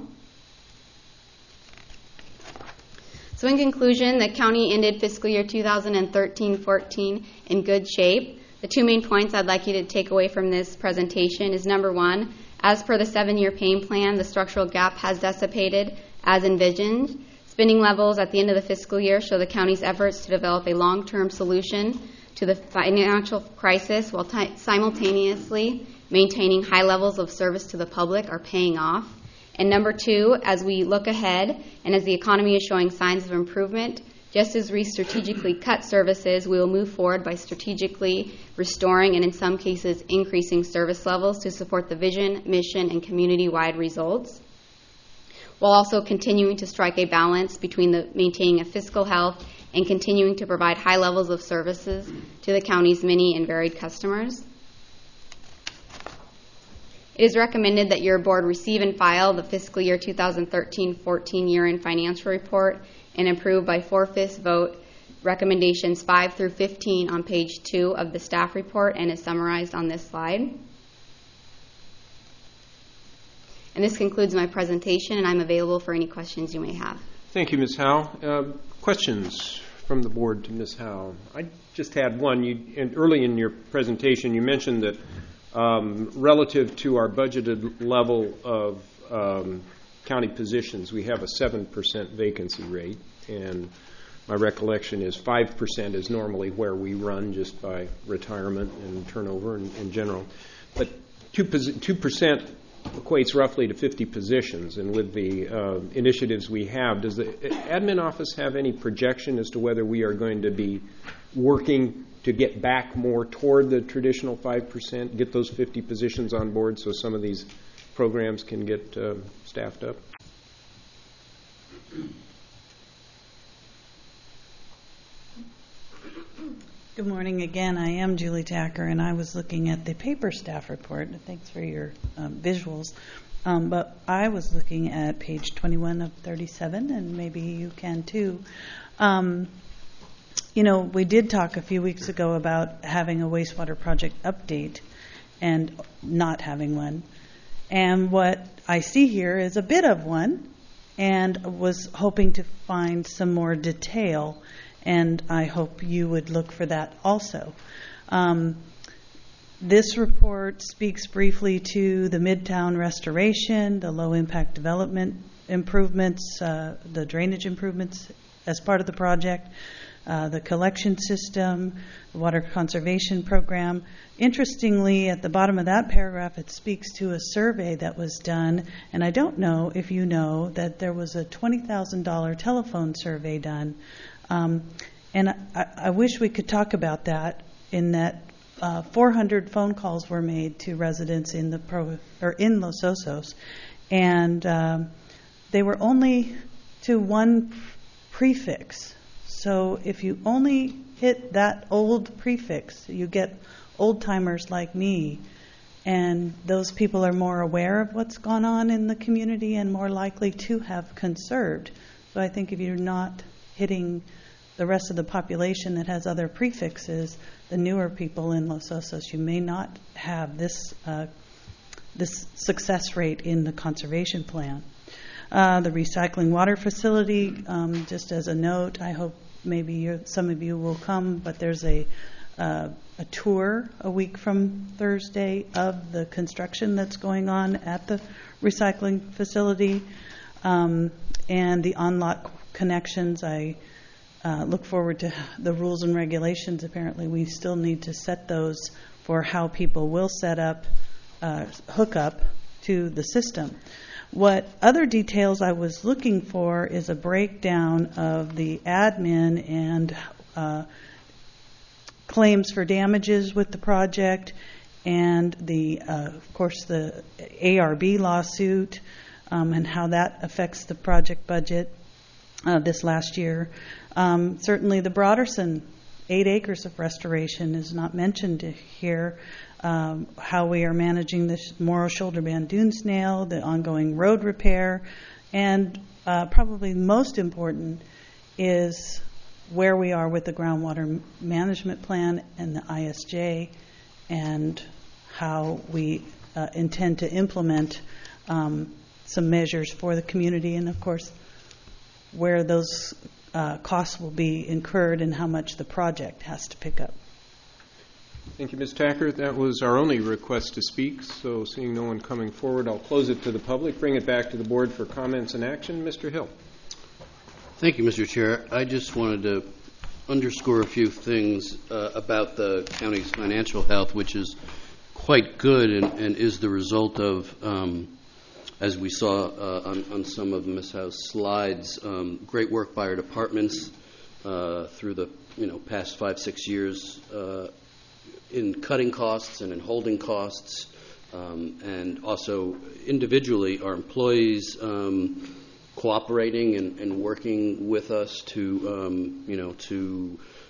So in conclusion, the county ended fiscal year two thousand thirteen fourteen in good shape. The two main points I'd like you to take away from this presentation is number one, as per the seven-year paying plan, the structural gap has dissipated as envisioned. Spending levels at the end of the fiscal year show the county's efforts to develop a long-term solution to the financial crisis while t- simultaneously maintaining high levels of service to the public are paying off. And number two, as we look ahead and as the economy is showing signs of improvement, just as we strategically cut services, we will move forward by strategically restoring and in some cases increasing service levels to support the vision, mission, and community-wide results, while also continuing to strike a balance between the maintaining of fiscal health and continuing to provide high levels of services to the county's many and varied customers. It is recommended that your board receive and file the fiscal year two thousand thirteen fourteen year-end financial report and approve by four-fifths vote recommendations five through fifteen on page two of the staff report and is summarized on this slide. And this concludes my presentation, and I'm available for any questions you may have. Thank you, Miz Howe. Uh, questions from the board to Miz Howe? I just had one. You, and early in your presentation, you mentioned that um, relative to our budgeted level of um, county positions, we have a seven percent vacancy rate, and my recollection is five percent is normally where we run just by retirement and turnover in, in general. But two percent equates roughly to fifty positions, and with the uh, initiatives we have, does the admin office have any projection as to whether we are going to be working to get back more toward the traditional five percent, get those fifty positions on board so some of these programs can get uh, staffed up? Good morning again. I am Julie Tacker, and I was looking at the paper staff report. Thanks for your um, visuals. Um, but I was looking at page twenty-one of thirty-seven, and maybe you can too. Um, you know, we did talk a few weeks ago about having a wastewater project update and not having one. And what I see here is a bit of one, and was hoping to find some more detail. And I hope you would look for that also. Um, this report speaks briefly to the Midtown restoration, the low-impact development improvements, uh, the drainage improvements as part of the project, uh, the collection system, the water conservation program. Interestingly, at the bottom of that paragraph, it speaks to a survey that was done, and I don't know if you know that there was a twenty thousand dollars telephone survey done. Um, and I, I wish we could talk about that, in that uh, four hundred phone calls were made to residents in the pro, or in Los Osos, and um, they were only to one prefix. So if you only hit that old prefix, you get old timers like me, and those people are more aware of what's gone on in the community and more likely to have conserved. So I think if you're not hitting the rest of the population that has other prefixes, the newer people in Los Osos, you may not have this uh, this success rate in the conservation plan. Uh, the recycling water facility, um, just as a note, I hope maybe you're, some of you will come, but there's a uh, a tour a week from Thursday of the construction that's going on at the recycling facility, um, and the on-lot connections. I Uh, look forward to the rules and regulations. Apparently, we still need to set those for how people will set up, uh, hook up to the system. What other details I was looking for is a breakdown of the admin and uh, claims for damages with the project, and the, uh, of course, the A R B lawsuit, um, and how that affects the project budget uh, this last year. Um, certainly the Broderson eight acres of restoration is not mentioned here. Um, how we are managing the Morro Shoulder Band dune snail, the ongoing road repair, and uh, probably most important is where we are with the groundwater management plan and the I S J, and how we uh, intend to implement um, some measures for the community, and of course where those Uh, costs will be incurred and how much the project has to pick up. Thank you, Miz Tacker. That was our only request to speak, so seeing no one coming forward, I'll close it to the public, bring it back to the board for comments and action. Mister Hill. Thank you, Mister Chair. I just wanted to underscore a few things uh, about the county's financial health, which is quite good and, and is the result of um, as we saw uh, on, on some of Miz Howe's slides, um, great work by our departments uh, through the you know past five, six years uh, in cutting costs and in holding costs, um, and also individually our employees um, cooperating and, and working with us to um, you know to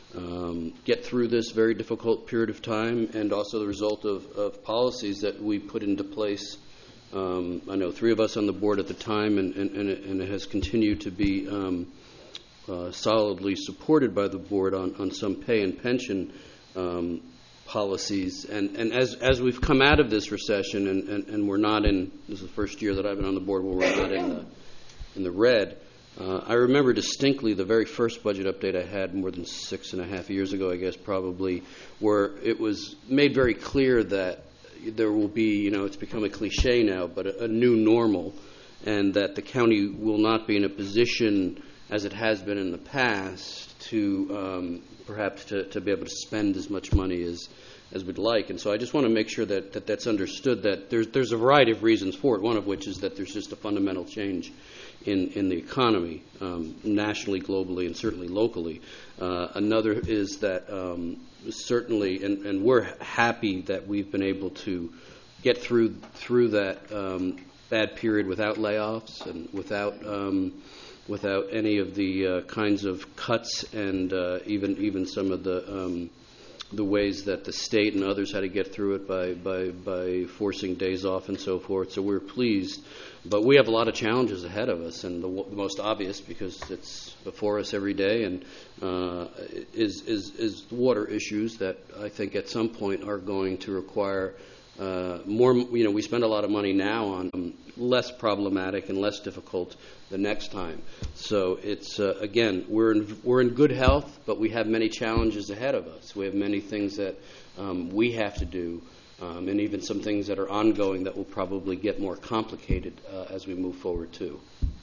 um, get through this very difficult period of time, and also the result of, of policies that we put into place. Um, I know three of us on the board at the time, and, and, and, it, and it has continued to be um, uh, solidly supported by the board on, on some pay and pension um, policies. And, and as, as we've come out of this recession, and, and, and we're not in, this is the first year that I've been on the board where we're not in the, in the red. Uh, I remember distinctly the very first budget update I had more than six and a half years ago, I guess probably, where it was made very clear that there will be, you know, it's become a cliche now, but a, a new normal, and that the county will not be in a position, as it has been in the past, to um, perhaps to, to be able to spend as much money as, as we'd like. And so I just want to make sure that, that that's understood, that there's, there's a variety of reasons for it, one of which is that there's just a fundamental change in, in the economy, um, nationally, globally, and certainly locally. Uh, another is that um, certainly, and, and we're happy that we've been able to get through through that um, bad period without layoffs and without um, without any of the uh, kinds of cuts, and uh, even even some of the um, the ways that the state and others had to get through it by by by forcing days off and so forth. So we're pleased. But we have a lot of challenges ahead of us, and the, w- the most obvious, because it's before us every day, and uh, is, is is water issues that I think at some point are going to require uh, more. You know, we spend a lot of money now on um, less problematic and less difficult the next time. So it's uh, again, we're in, we're in good health, but we have many challenges ahead of us. We have many things that um, we have to do. Um, and even some things that are ongoing that will probably get more complicated uh, as we move forward, too.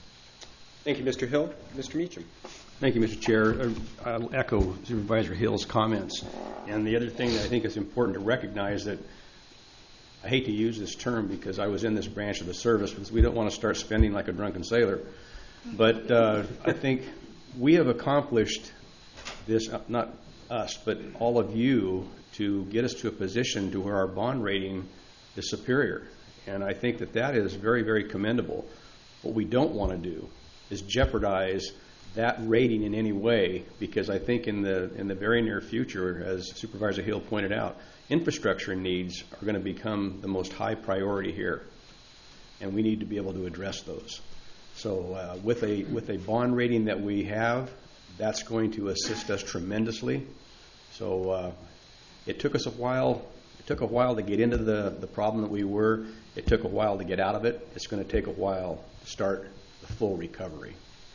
Thank you, Mister Hill. Mister Meacham. Thank you, Mister Chair. I'll echo Supervisor Hill's comments. And the other thing that I think is important to recognize, that I hate to use this term because I was in this branch of the service, because we don't want to start spending like a drunken sailor. But uh, I think we have accomplished this, not us, but all of you, to get us to a position to where our bond rating is superior. And I think that that is very, very commendable. What we don't want to do is jeopardize that rating in any way, because I think in the in the very near future, as Supervisor Hill pointed out, infrastructure needs are going to become the most high priority here, and we need to be able to address those. So uh, with a with a bond rating that we have, that's going to assist us tremendously. So uh, It took us a while. It took a while to get into the, the problem that we were. It took a while to get out of it. It's going to take a while to start the full recovery.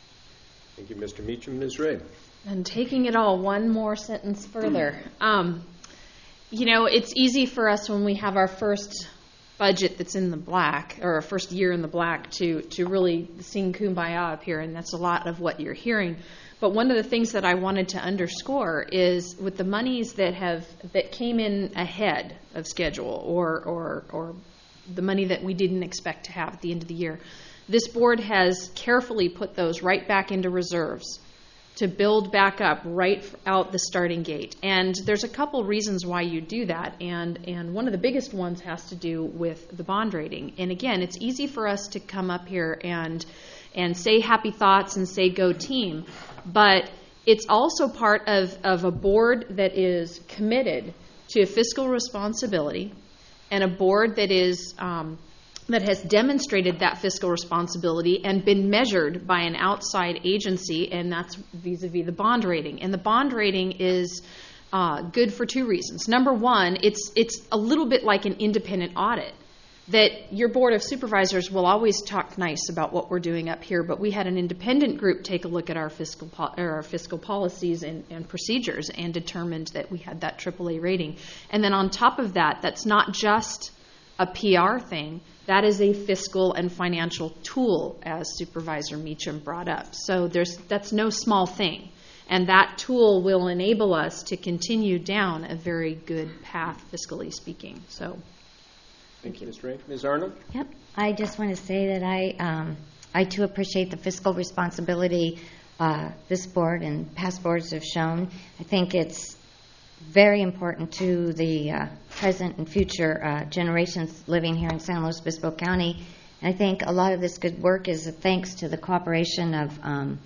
Thank you, Mister Meacham. Miz Ray. And taking it all one more sentence further, um, you know, it's easy for us when we have our first budget that's in the black, or our first year in the black, to to really sing Kumbaya up here, and that's a lot of what you're hearing. But one of the things that I wanted to underscore is, with the monies that have that came in ahead of schedule, or or or the money that we didn't expect to have at the end of the year, this board has carefully put those right back into reserves to build back up right out the starting gate. And there's a couple reasons why you do that, and and one of the biggest ones has to do with the bond rating. And again, it's easy for us to come up here and and say happy thoughts and say go team, but it's also part of, of a board that is committed to fiscal responsibility, and a board that is um, that has demonstrated that fiscal responsibility and been measured by an outside agency, and that's vis-a-vis the bond rating. And the bond rating is uh, good for two reasons. Number one, it's it's a little bit like an independent audit, that your Board of Supervisors will always talk nice about what we're doing up here, but we had an independent group take a look at our fiscal po- or our fiscal policies and, and procedures and determined that we had that triple A rating. And then on top of that, that's not just a P R thing. That is a fiscal and financial tool, as Supervisor Meacham brought up. So there's that's no small thing. And that tool will enable us to continue down a very good path, fiscally speaking. So. Thank you, Miz Ray. Miz Arnold? Yep. I just want to say that I, um, I too appreciate the fiscal responsibility uh, this board and past boards have shown. I think it's very important to the uh, present and future uh, generations living here in San Luis Obispo County. And I think a lot of this good work is thanks to the cooperation of um,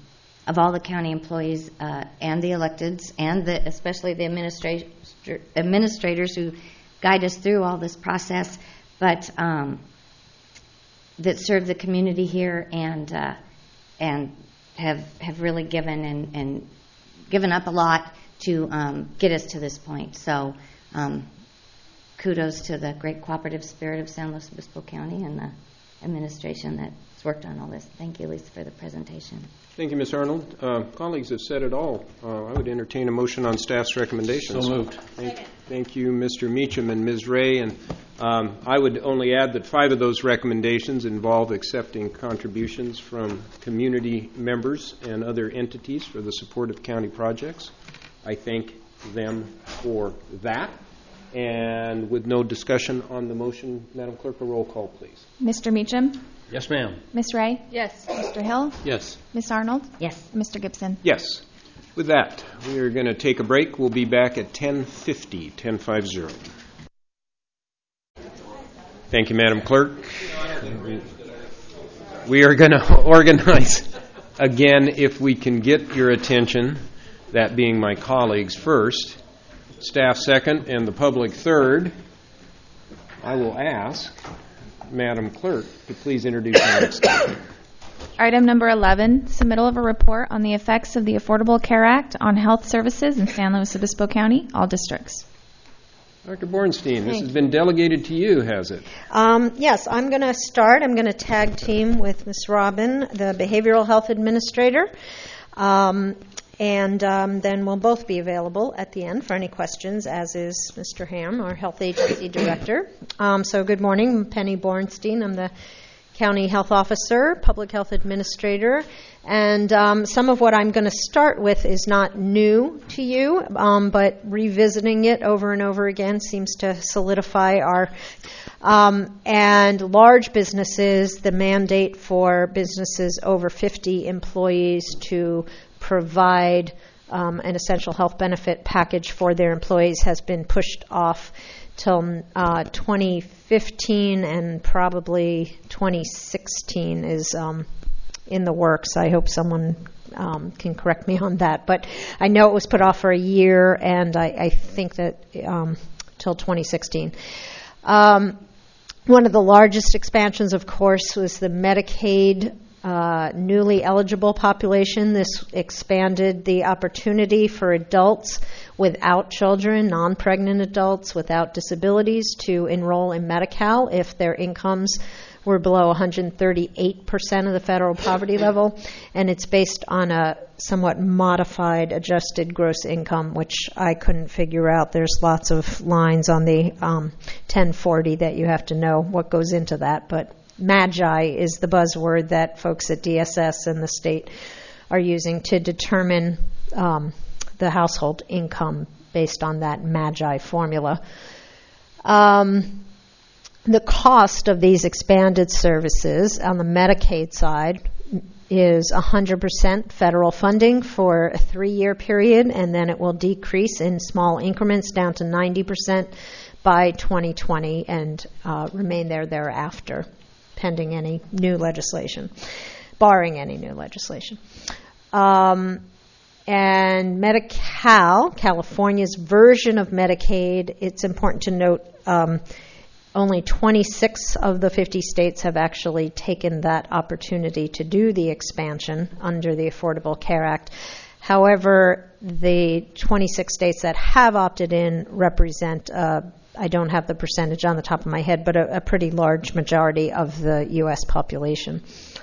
of all the county employees uh, and the electeds, and the, especially the administrator, administrators who guide us through all this process, but um, that serve the community here and uh, and have have really given and, and given up a lot to um, get us to this point. So um, kudos to the great cooperative spirit of San Luis Obispo County and the administration that's worked on all this. Thank you, Lisa, for the presentation. Thank you, Miz Arnold. Uh, colleagues have said it all. Uh, I would entertain a motion on staff's recommendations. So moved. Thank, thank you, Mister Meacham and Miz Ray. And um, I would only add that five of those recommendations involve accepting contributions from community members and other entities for the support of county projects. I thank them for that. And with no discussion on the motion, Madam Clerk, a roll call, please. Mister Meacham? Yes, ma'am. Miss Ray? Yes. Mister Hill? Yes. Miss Arnold? Yes. Mister Gibson? Yes. With that, we are going to take a break. We'll be back at ten fifty, ten fifty. Thank you, Madam Clerk. We are going to organize again, if we can get your attention, that being my colleagues first, staff second, and the public third. I will ask Madam Clerk to please introduce the next topic. Item number eleven, submittal of a report on the effects of the Affordable Care Act on health services in San Luis Obispo County, all districts. Doctor Bornstein, this Thank has been delegated to you, has it? Um, yes, I'm going to start. I'm going to tag team with Miz Robin, the Behavioral Health Administrator, um, and um, then we'll both be available at the end for any questions, as is Mister Ham, our Health Agency Director. Um, so good morning, I'm Penny Bornstein. I'm the County Health Officer, Public Health Administrator, and um, some of what I'm going to start with is not new to you, um, but revisiting it over and over again seems to solidify our um, and large businesses, the mandate for businesses over fifty employees to provide um, an essential health benefit package for their employees has been pushed off till uh, twenty fifteen, and probably twenty sixteen is um, in the works. I hope someone um, can correct me on that. But I know it was put off for a year, and I, I think that um, till twenty sixteen. Um, one of the largest expansions, of course, was the Medicaid Uh, newly eligible population. This expanded the opportunity for adults without children, non-pregnant adults without disabilities, to enroll in Medi-Cal if their incomes were below one hundred thirty-eight percent of the federal poverty level. And it's based on a somewhat modified adjusted gross income, which I couldn't figure out. There's lots of lines on the um, ten forty that you have to know what goes into that, but MAGI is the buzzword that folks at D S S and the state are using to determine um, the household income based on that MAGI formula. Um, the cost of these expanded services on the Medicaid side is one hundred percent federal funding for a three-year period, and then it will decrease in small increments down to ninety percent by twenty twenty and uh, remain there thereafter, pending any new legislation, barring any new legislation. Um, and Medi-Cal, California's version of Medicaid, it's important to note um, only twenty-six of the fifty states have actually taken that opportunity to do the expansion under the Affordable Care Act. However, the twenty-six states that have opted in represent uh, I don't have the percentage on the top of my head, but a, a pretty large majority of the U S population.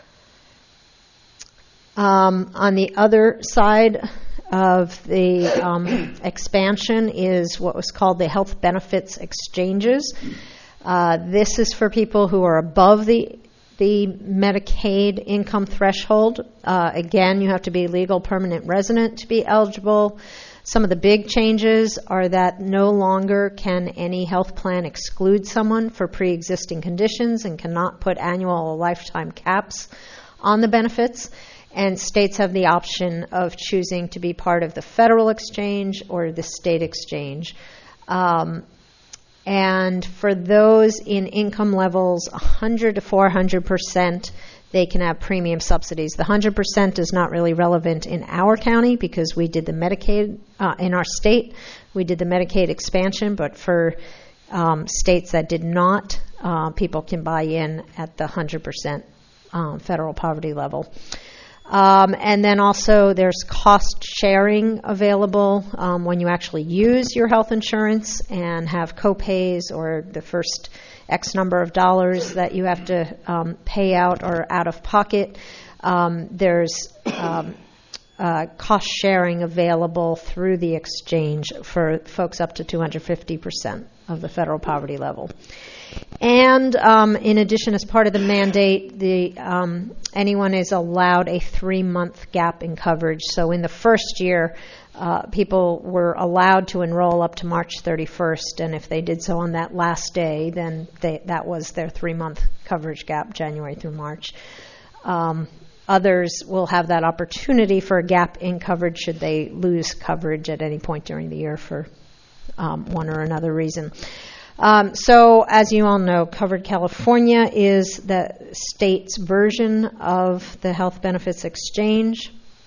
Um, on the other side of the um, expansion is what was called the health benefits exchanges. Uh, this is for people who are above the the Medicaid income threshold. Uh, again, you have to be a legal permanent resident to be eligible. Some of the big changes are that no longer can any health plan exclude someone for pre-existing conditions and cannot put annual or lifetime caps on the benefits. And states have the option of choosing to be part of the federal exchange or the state exchange. Um, and for those in income levels one hundred to four hundred percent, they can have premium subsidies. The one hundred percent is not really relevant in our county because we did the Medicaid, uh, in our state, we did the Medicaid expansion, but for um, states that did not, uh, people can buy in at the one hundred percent um, federal poverty level. Um, and then also there's cost sharing available um, when you actually use your health insurance and have co-pays or the first X number of dollars that you have to um, pay out or out of pocket. Um, there's um, uh, cost sharing available through the exchange for folks up to two hundred fifty percent of the federal poverty level. And um, in addition, as part of the mandate, the um, anyone is allowed a three-month gap in coverage. So in the first year, uh, people were allowed to enroll up to March thirty-first, and if they did so on that last day, then they, that was their three-month coverage gap, January through March. Um, others will have that opportunity for a gap in coverage should they lose coverage at any point during the year for um, one or another reason. Um, so, as you all know, Covered California is the state's version of the Health Benefits Exchange.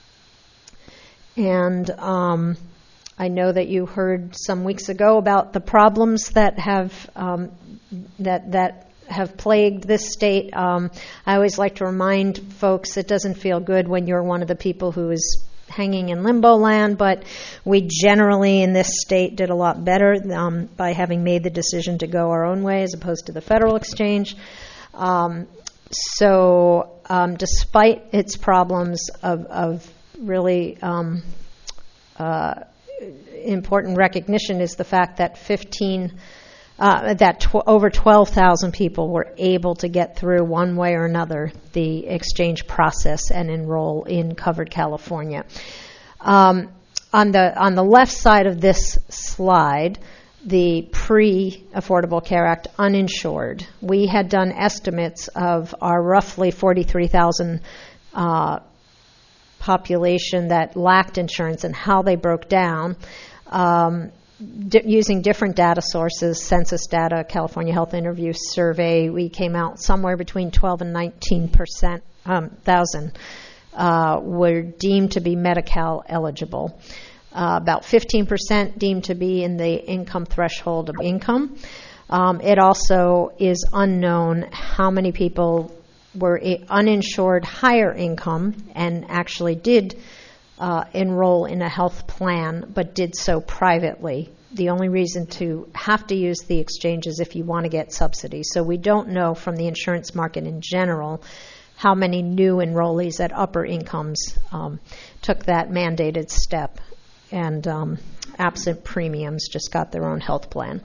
And um, I know that you heard some weeks ago about the problems that have um, that that have plagued this state. Um, I always like to remind folks it doesn't feel good when you're one of the people who is hanging in limbo land, but we generally in this state did a lot better um, by having made the decision to go our own way as opposed to the federal exchange. Um, so um, despite its problems of, of really um, uh, important recognition is the fact that fifteen Uh, that tw- over twelve thousand people were able to get through one way or another the exchange process and enroll in Covered California. Um, on the on the left side of this slide, the pre-Affordable Care Act uninsured. We had done estimates of our roughly forty-three thousand uh, population that lacked insurance and how they broke down. Um, D- using different data sources, census data, California Health Interview Survey, we came out somewhere between twelve and nineteen percent um, thousand uh, were deemed to be Medi-Cal eligible. Uh, about fifteen percent deemed to be in the income threshold of income. Um, it also is unknown how many people were uninsured higher income and actually did Uh, enroll in a health plan, but did so privately. The only reason to have to use the exchange is if you want to get subsidies. So we don't know from the insurance market in general how many new enrollees at upper incomes um, took that mandated step and um, absent premiums just got their own health plan.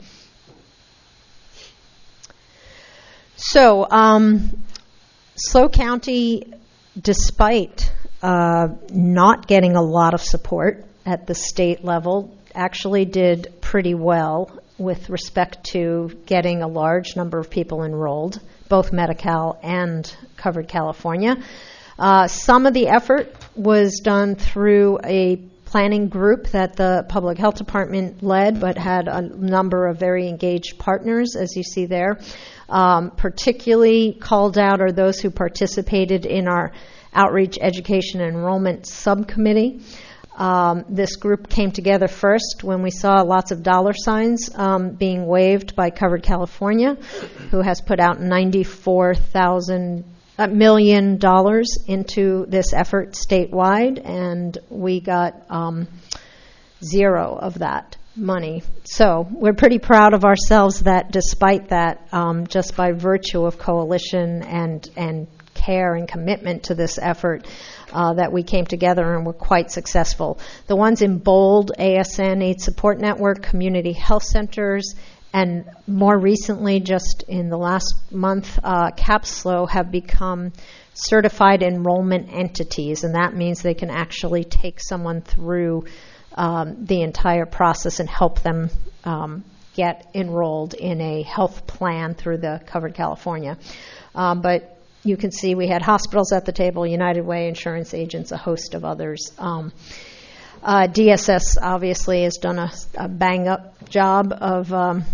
So um, SLO County, despite Uh, not getting a lot of support at the state level, actually did pretty well with respect to getting a large number of people enrolled, both Medi-Cal and Covered California. Uh, some of the effort was done through a planning group that the Public Health Department led, but had a number of very engaged partners, as you see there. Um, particularly called out are those who participated in our Outreach, Education, and Enrollment Subcommittee. Um, this group came together first when we saw lots of dollar signs um, being waved by Covered California, who has put out ninety-four thousand uh, million dollars into this effort statewide, and we got um, zero of that money. So we're pretty proud of ourselves that despite that, um, just by virtue of coalition and and care and commitment to this effort, uh, that we came together and were quite successful. The ones in bold, A S N, AIDS Support Network, community health centers, and more recently, just in the last month, uh, CAPSLO have become certified enrollment entities, and that means they can actually take someone through um, the entire process and help them um, get enrolled in a health plan through the Covered California. Um, but you can see we had hospitals at the table, United Way, insurance agents, a host of others. Um, uh, D S S obviously has done a, a bang-up job of um,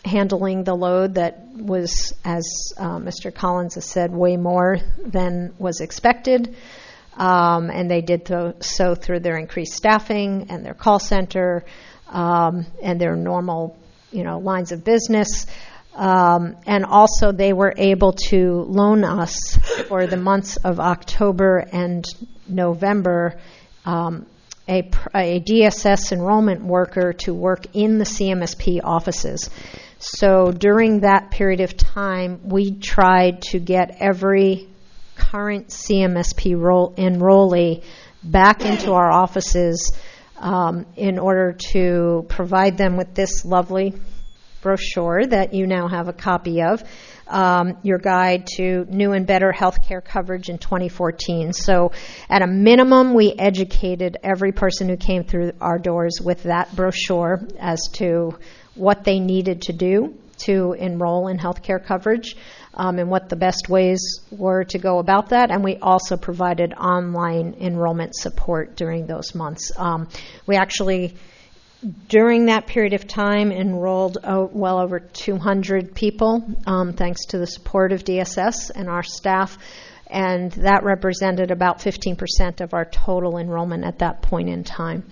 handling the load that was, as uh, Mister Collins has said, way more than was expected. Um, and they did th- so through their increased staffing and their call center um, and their normal, you know, lines of business. Um, and also they were able to loan us for the months of October and November um, a, a D S S enrollment worker to work in the C M S P offices. So during that period of time, we tried to get every current C M S P role, enrollee back into our offices um, in order to provide them with this lovely brochure that you now have a copy of, um, your guide to new and better health care coverage in twenty fourteen. So at a minimum, we educated every person who came through our doors with that brochure as to what they needed to do to enroll in health care coverage um, and what the best ways were to go about that. And we also provided online enrollment support during those months. Um, we actually, during that period of time, enrolled oh, well over two hundred people, um, thanks to the support of D S S and our staff, and that represented about fifteen percent of our total enrollment at that point in time.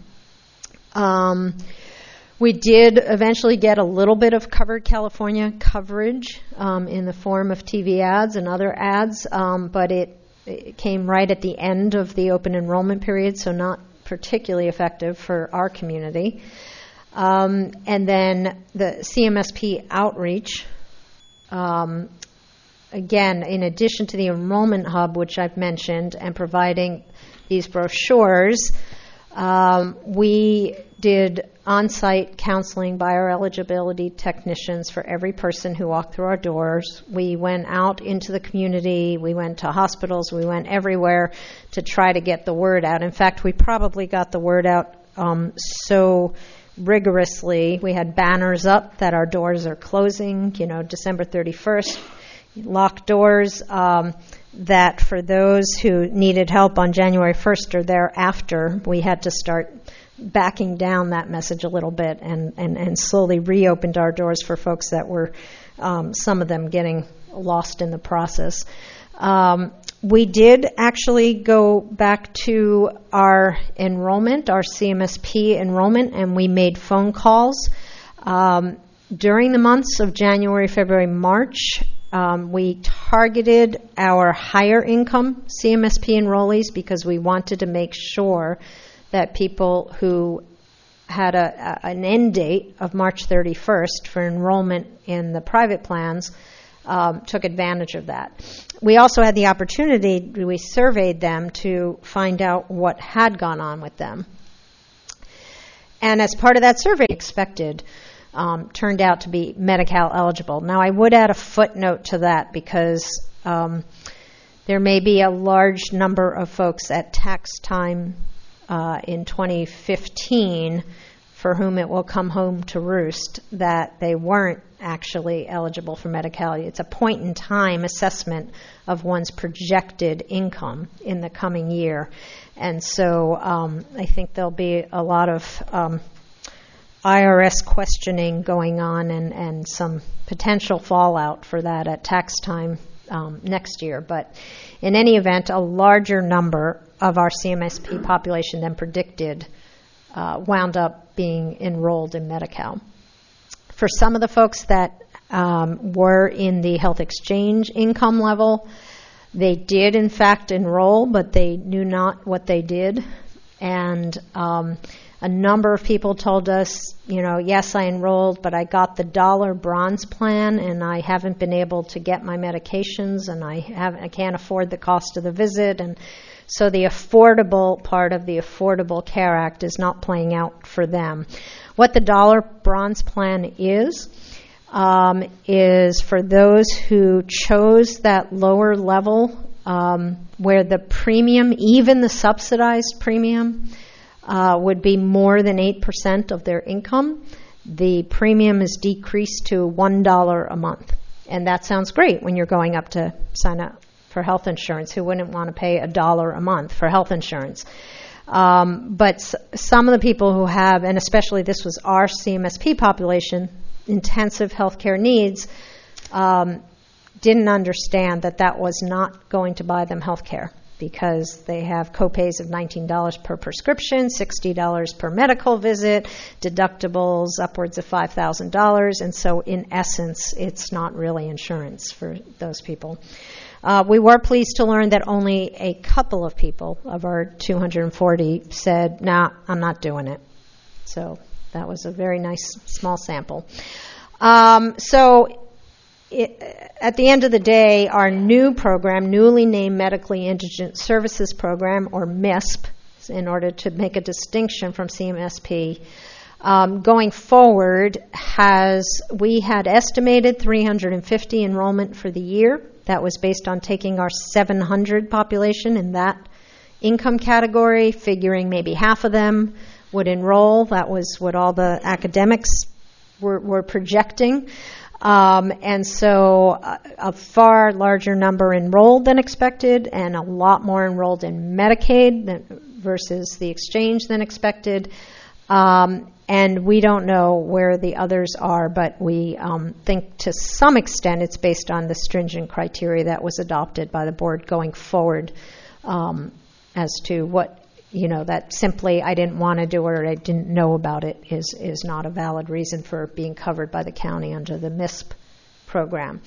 Um, we did eventually get a little bit of Covered California coverage um, in the form of T V ads and other ads, um, but it, it came right at the end of the open enrollment period, so not particularly effective for our community. Um, and then the C M S P outreach, um, again, in addition to the enrollment hub, which I've mentioned, and providing these brochures, um, we did on-site counseling by our eligibility technicians for every person who walked through our doors. We went out into the community, we went to hospitals, we went everywhere to try to get the word out. In fact, we probably got the word out um, so rigorously. We had banners up that our doors are closing, you know, December thirty-first, locked doors, um, that for those who needed help on January first or thereafter, we had to start backing down that message a little bit and, and, and slowly reopened our doors for folks that were, um, some of them getting lost in the process. Um, we did actually go back to our enrollment, our C M S P enrollment, and we made phone calls. Um, during the months of January, February, March, um, we targeted our higher income C M S P enrollees because we wanted to make sure that people who had a, a, an end date of March thirty-first for enrollment in the private plans um, took advantage of that. We also had the opportunity, we surveyed them to find out what had gone on with them. And as part of that survey, expected um, turned out to be Medi-Cal eligible. Now, I would add a footnote to that because um, there may be a large number of folks at tax time Uh, in twenty fifteen, for whom it will come home to roost that they weren't actually eligible for Medi-Cal. It's a point-in-time assessment of one's projected income in the coming year. And so um, I think there'll be a lot of um, I R S questioning going on and, and some potential fallout for that at tax time um, next year. But in any event, a larger number of our C M S P population than predicted uh, wound up being enrolled in Medi-Cal. For some of the folks that um, were in the health exchange income level, they did in fact enroll, but they knew not what they did. And um, a number of people told us, you know, yes, I enrolled, but I got the dollar bronze plan, and I haven't been able to get my medications, and I haven't, I can't afford the cost of the visit, and so the affordable part of the Affordable Care Act is not playing out for them. What the dollar bronze plan is, um, is for those who chose that lower level um, where the premium, even the subsidized premium, uh, would be more than eight percent of their income. The premium is decreased to one dollar a month. And that sounds great when you're going up to sign up for health insurance. Who wouldn't want to pay a dollar a month for health insurance? Um, but s- some of the people who have, and especially this was our C M S P population, intensive healthcare needs um, didn't understand that that was not going to buy them health care, because they have copays of nineteen dollars per prescription, sixty dollars per medical visit, deductibles upwards of five thousand dollars, and so in essence, it's not really insurance for those people. Uh, we were pleased to learn that only a couple of people of our two hundred forty said, nah, I'm not doing it. So that was a very nice small sample. Um, so It, at the end of the day, our new program, newly named Medically Indigent Services Program, or MISP, in order to make a distinction from C M S P, um, going forward, has we had estimated three hundred fifty enrollment for the year. That was based on taking our seven hundred population in that income category, figuring maybe half of them would enroll. That was what all the academics were, were projecting. Um, and so a, a far larger number enrolled than expected, and a lot more enrolled in Medicaid than, versus the exchange than expected. Um, and we don't know where the others are, but we um, think to some extent it's based on the stringent criteria that was adopted by the board going forward um, as to what, you know, that simply I didn't want to do it or I didn't know about it is, is not a valid reason for being covered by the county under the MISP program.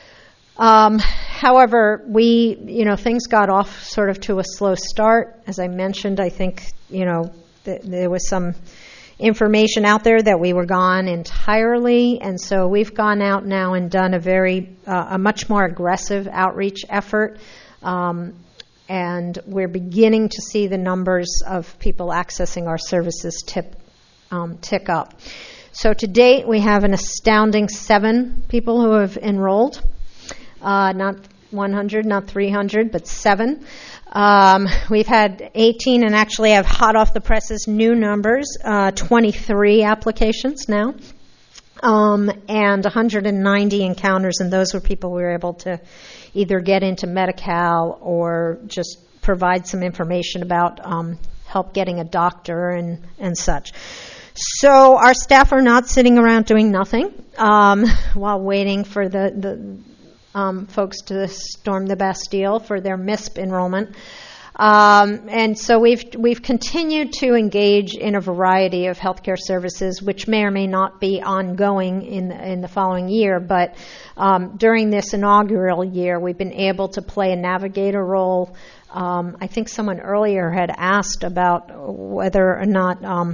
Um, however, we, you know, things got off sort of to a slow start. As I mentioned, I think, you know, th- there was some information out there that we were gone entirely, and so we've gone out now and done a very, uh, a much more aggressive outreach effort. Um, And we're beginning to see the numbers of people accessing our services tip, um, tick up. So to date, we have an astounding seven people who have enrolled. Uh, not one hundred, not three hundred, but seven. Um, we've had eighteen, and actually have hot off the presses new numbers, uh, twenty-three applications now. Um, and one hundred ninety encounters, and those were people we were able to either get into Medi-Cal or just provide some information about um, help getting a doctor and, and such. So our staff are not sitting around doing nothing um, while waiting for the, the um, folks to storm the Bastille for their MISP enrollment. Um, and so we've we've continued to engage in a variety of healthcare services, which may or may not be ongoing in the, in the following year. But um, during this inaugural year, we've been able to play a navigator role. Um, I think someone earlier had asked about whether or not um,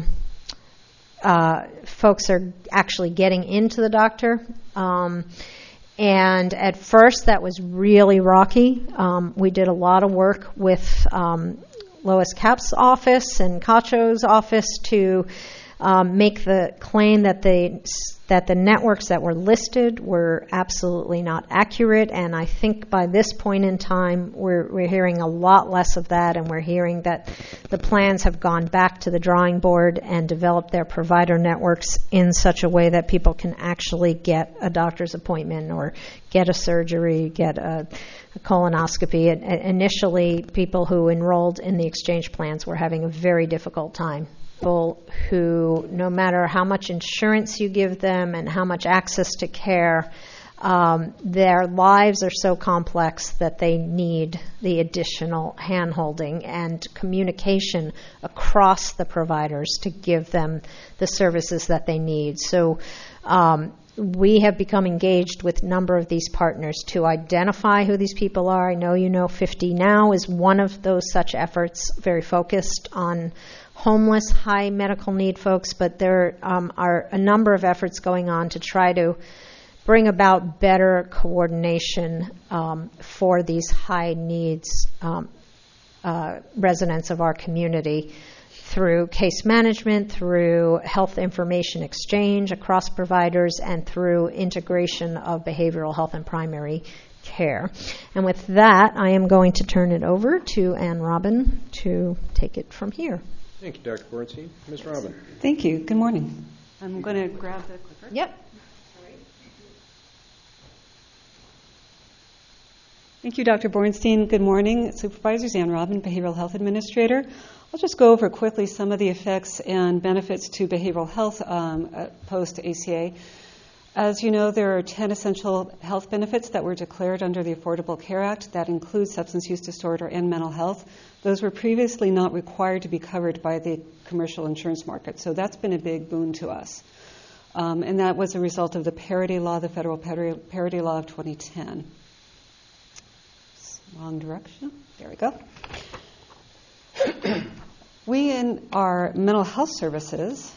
uh, folks are actually getting into the doctor. Um, And at first, that was really rocky. Um, we did a lot of work with um, Lois Kapp's office and Cacho's office to um, make the claim that they that the networks that were listed were absolutely not accurate. And I think by this point in time, we're we're hearing a lot less of that, and we're hearing that the plans have gone back to the drawing board and developed their provider networks in such a way that people can actually get a doctor's appointment or get a surgery, get a, a colonoscopy. It, initially, people who enrolled in the exchange plans were having a very difficult time. People who, no matter how much insurance you give them and how much access to care, um, their lives are so complex that they need the additional hand-holding and communication across the providers to give them the services that they need. So um, we have become engaged with a number of these partners to identify who these people are. I know you know fifty Now is one of those such efforts, very focused on homeless, high medical need folks, but there um, are a number of efforts going on to try to bring about better coordination um, for these high needs um, uh, residents of our community through case management, through health information exchange across providers, and through integration of behavioral health and primary care. And with that, I am going to turn it over to Ann Robin to take it from here. Thank you, Doctor Bornstein. Miz Robin. Thank you. Good morning. I'm going to grab the clicker. Yep. Thank you, Doctor Bornstein. Good morning, Supervisors. Ann Robin, Behavioral Health Administrator. I'll just go over quickly some of the effects and benefits to behavioral health um, post-A C A. As you know, there are ten essential health benefits that were declared under the Affordable Care Act that include substance use disorder and mental health. Those were previously not required to be covered by the commercial insurance market, so that's been a big boon to us. Um, and that was a result of the parity law, the federal parity, parity law of twenty ten. Wrong direction. There we go. We in our mental health services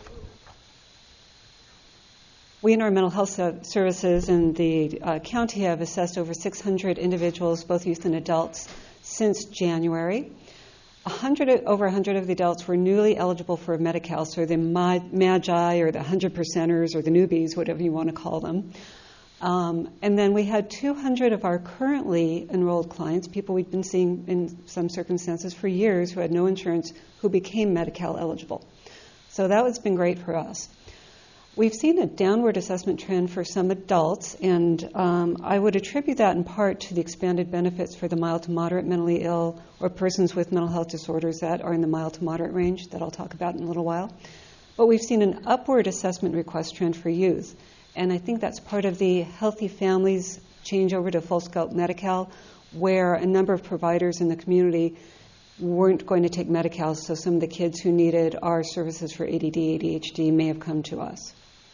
We in our mental health services in the uh, county have assessed over six hundred individuals, both youth and adults, since January. one hundred, over one hundred of the adults were newly eligible for Medi-Cal, so the Magi or the one hundred percenters or the newbies, whatever you want to call them. Um, and then we had two hundred of our currently enrolled clients, people we've been seeing in some circumstances for years who had no insurance, who became Medi-Cal eligible. So that has been great for us. We've seen a downward assessment trend for some adults, and um, I would attribute that in part to the expanded benefits for the mild to moderate mentally ill or persons with mental health disorders that are in the mild to moderate range that I'll talk about in a little while. But we've seen an upward assessment request trend for youth, and I think that's part of the Healthy Families change over to full scope Medi-Cal, where a number of providers in the community weren't going to take Medi-Cal, so some of the kids who needed our services for A D D, A D H D may have come to us.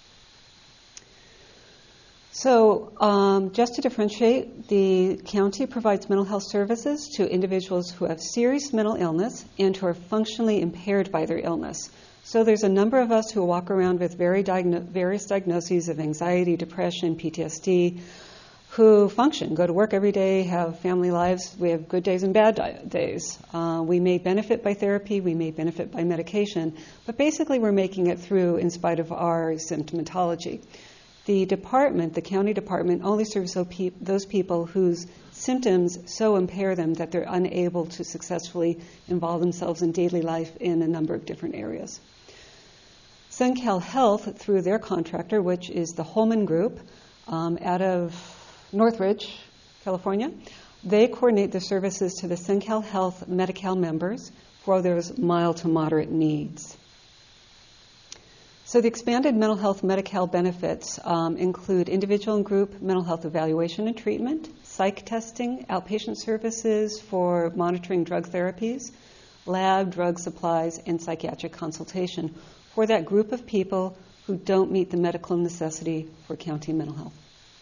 So um, just to differentiate, the county provides mental health services to individuals who have serious mental illness and who are functionally impaired by their illness. So there's a number of us who walk around with very diagno- various diagnoses of anxiety, depression, P T S D, who function, go to work every day, have family lives. We have good days and bad di- days. Uh, we may benefit by therapy, we may benefit by medication, but basically we're making it through in spite of our symptomatology. The department, the county department, only serves those people whose symptoms so impair them that they're unable to successfully involve themselves in daily life in a number of different areas. SunCal Health, through their contractor, which is the Holman Group, um, out of Northridge, California, they coordinate the services to the SunCal Health Medi-Cal members for those mild to moderate needs. So the expanded mental health Medi-Cal benefits um, include individual and group mental health evaluation and treatment, psych testing, outpatient services for monitoring drug therapies, lab, drug supplies, and psychiatric consultation for that group of people who don't meet the medical necessity for county mental health.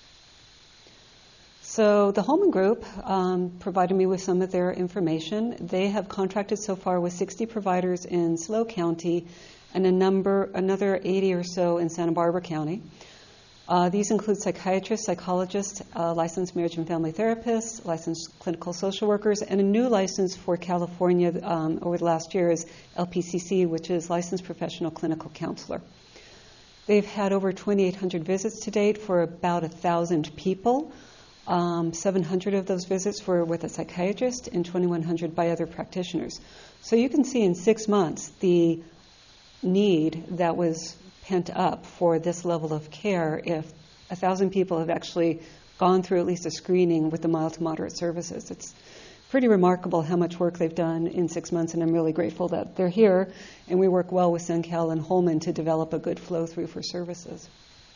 So the Holman Group um, provided me with some of their information. They have contracted so far with sixty providers in SLO County and a number, another eighty or so in Santa Barbara County. Uh, these include psychiatrists, psychologists, uh, licensed marriage and family therapists, licensed clinical social workers, and a new license for California um, over the last year is L P C C, which is Licensed Professional Clinical Counselor. They've had over twenty-eight hundred visits to date for about one thousand people. Um, seven hundred of those visits were with a psychiatrist and twenty-one hundred by other practitioners. So you can see in six months the need that was pent up for this level of care if a thousand people have actually gone through at least a screening with the mild to moderate services. It's pretty remarkable how much work they've done in six months, and I'm really grateful that they're here, and we work well with SunCal and Holman to develop a good flow through for services.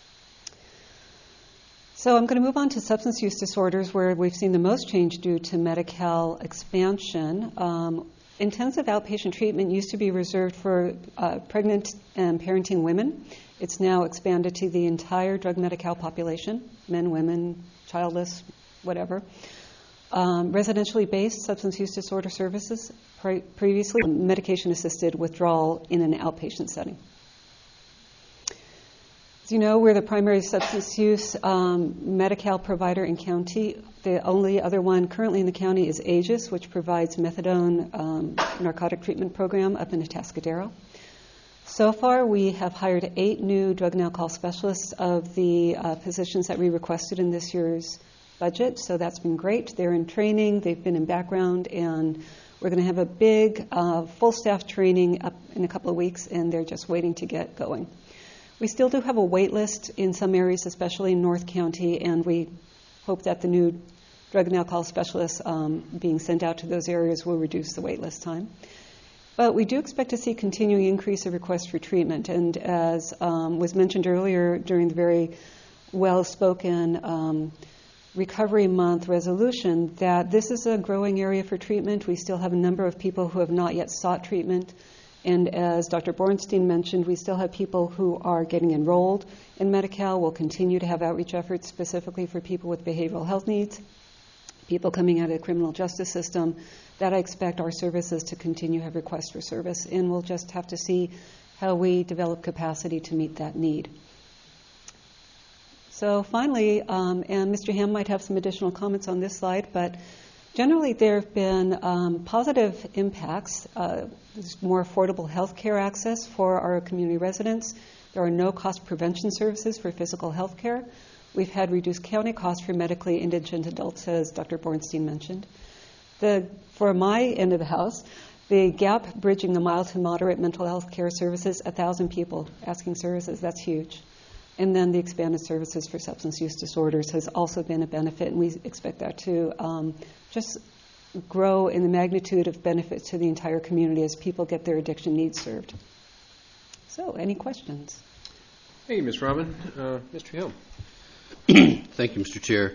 So I'm going to move on to substance use disorders, where we've seen the most change due to Medi-Cal expansion. Um, Intensive outpatient treatment used to be reserved for uh, pregnant and parenting women. It's now expanded to the entire drug Medi-Cal population, men, women, childless, whatever. Um, residentially based substance use disorder services, pre- previously medication-assisted withdrawal in an outpatient setting. As you know, we're the primary substance use um, Medi-Cal provider in county. The only other one currently in the county is Aegis, which provides methadone um, narcotic treatment program up in Atascadero. So far, we have hired eight new drug and alcohol specialists of the uh, positions that we requested in this year's budget, so that's been great. They're in training, they've been in background, and we're going to have a big uh, full staff training up in a couple of weeks, and they're just waiting to get going. We still do have a wait list in some areas, especially in North County, and we hope that the new drug and alcohol specialists um, being sent out to those areas will reduce the wait list time. But we do expect to see continuing increase of requests for treatment, and as um, was mentioned earlier during the very well-spoken um, Recovery Month resolution, that this is a growing area for treatment. We still have a number of people who have not yet sought treatment. And as Doctor Bornstein mentioned, we still have people who are getting enrolled in Medi-Cal. We'll continue to have outreach efforts specifically for people with behavioral health needs, people coming out of the criminal justice system, that I expect our services to continue to have requests for service. And we'll just have to see how we develop capacity to meet that need. So finally, um, and Mister Ham might have some additional comments on this slide, but generally there have been um, positive impacts. Uh, there's more affordable health care access for our community residents. There are no-cost prevention services for physical health care. We've had reduced county costs for medically indigent adults, as Doctor Bornstein mentioned. The, for my end of the house, the gap bridging the mild to moderate mental health care services, one thousand people asking services, that's huge. And then the expanded services for substance use disorders has also been a benefit, and we expect that to um, just grow in the magnitude of benefit to the entire community as people get their addiction needs served. So, any questions? Hey, Miz Robin. Uh, Mister Hill. Thank you, Mister Chair.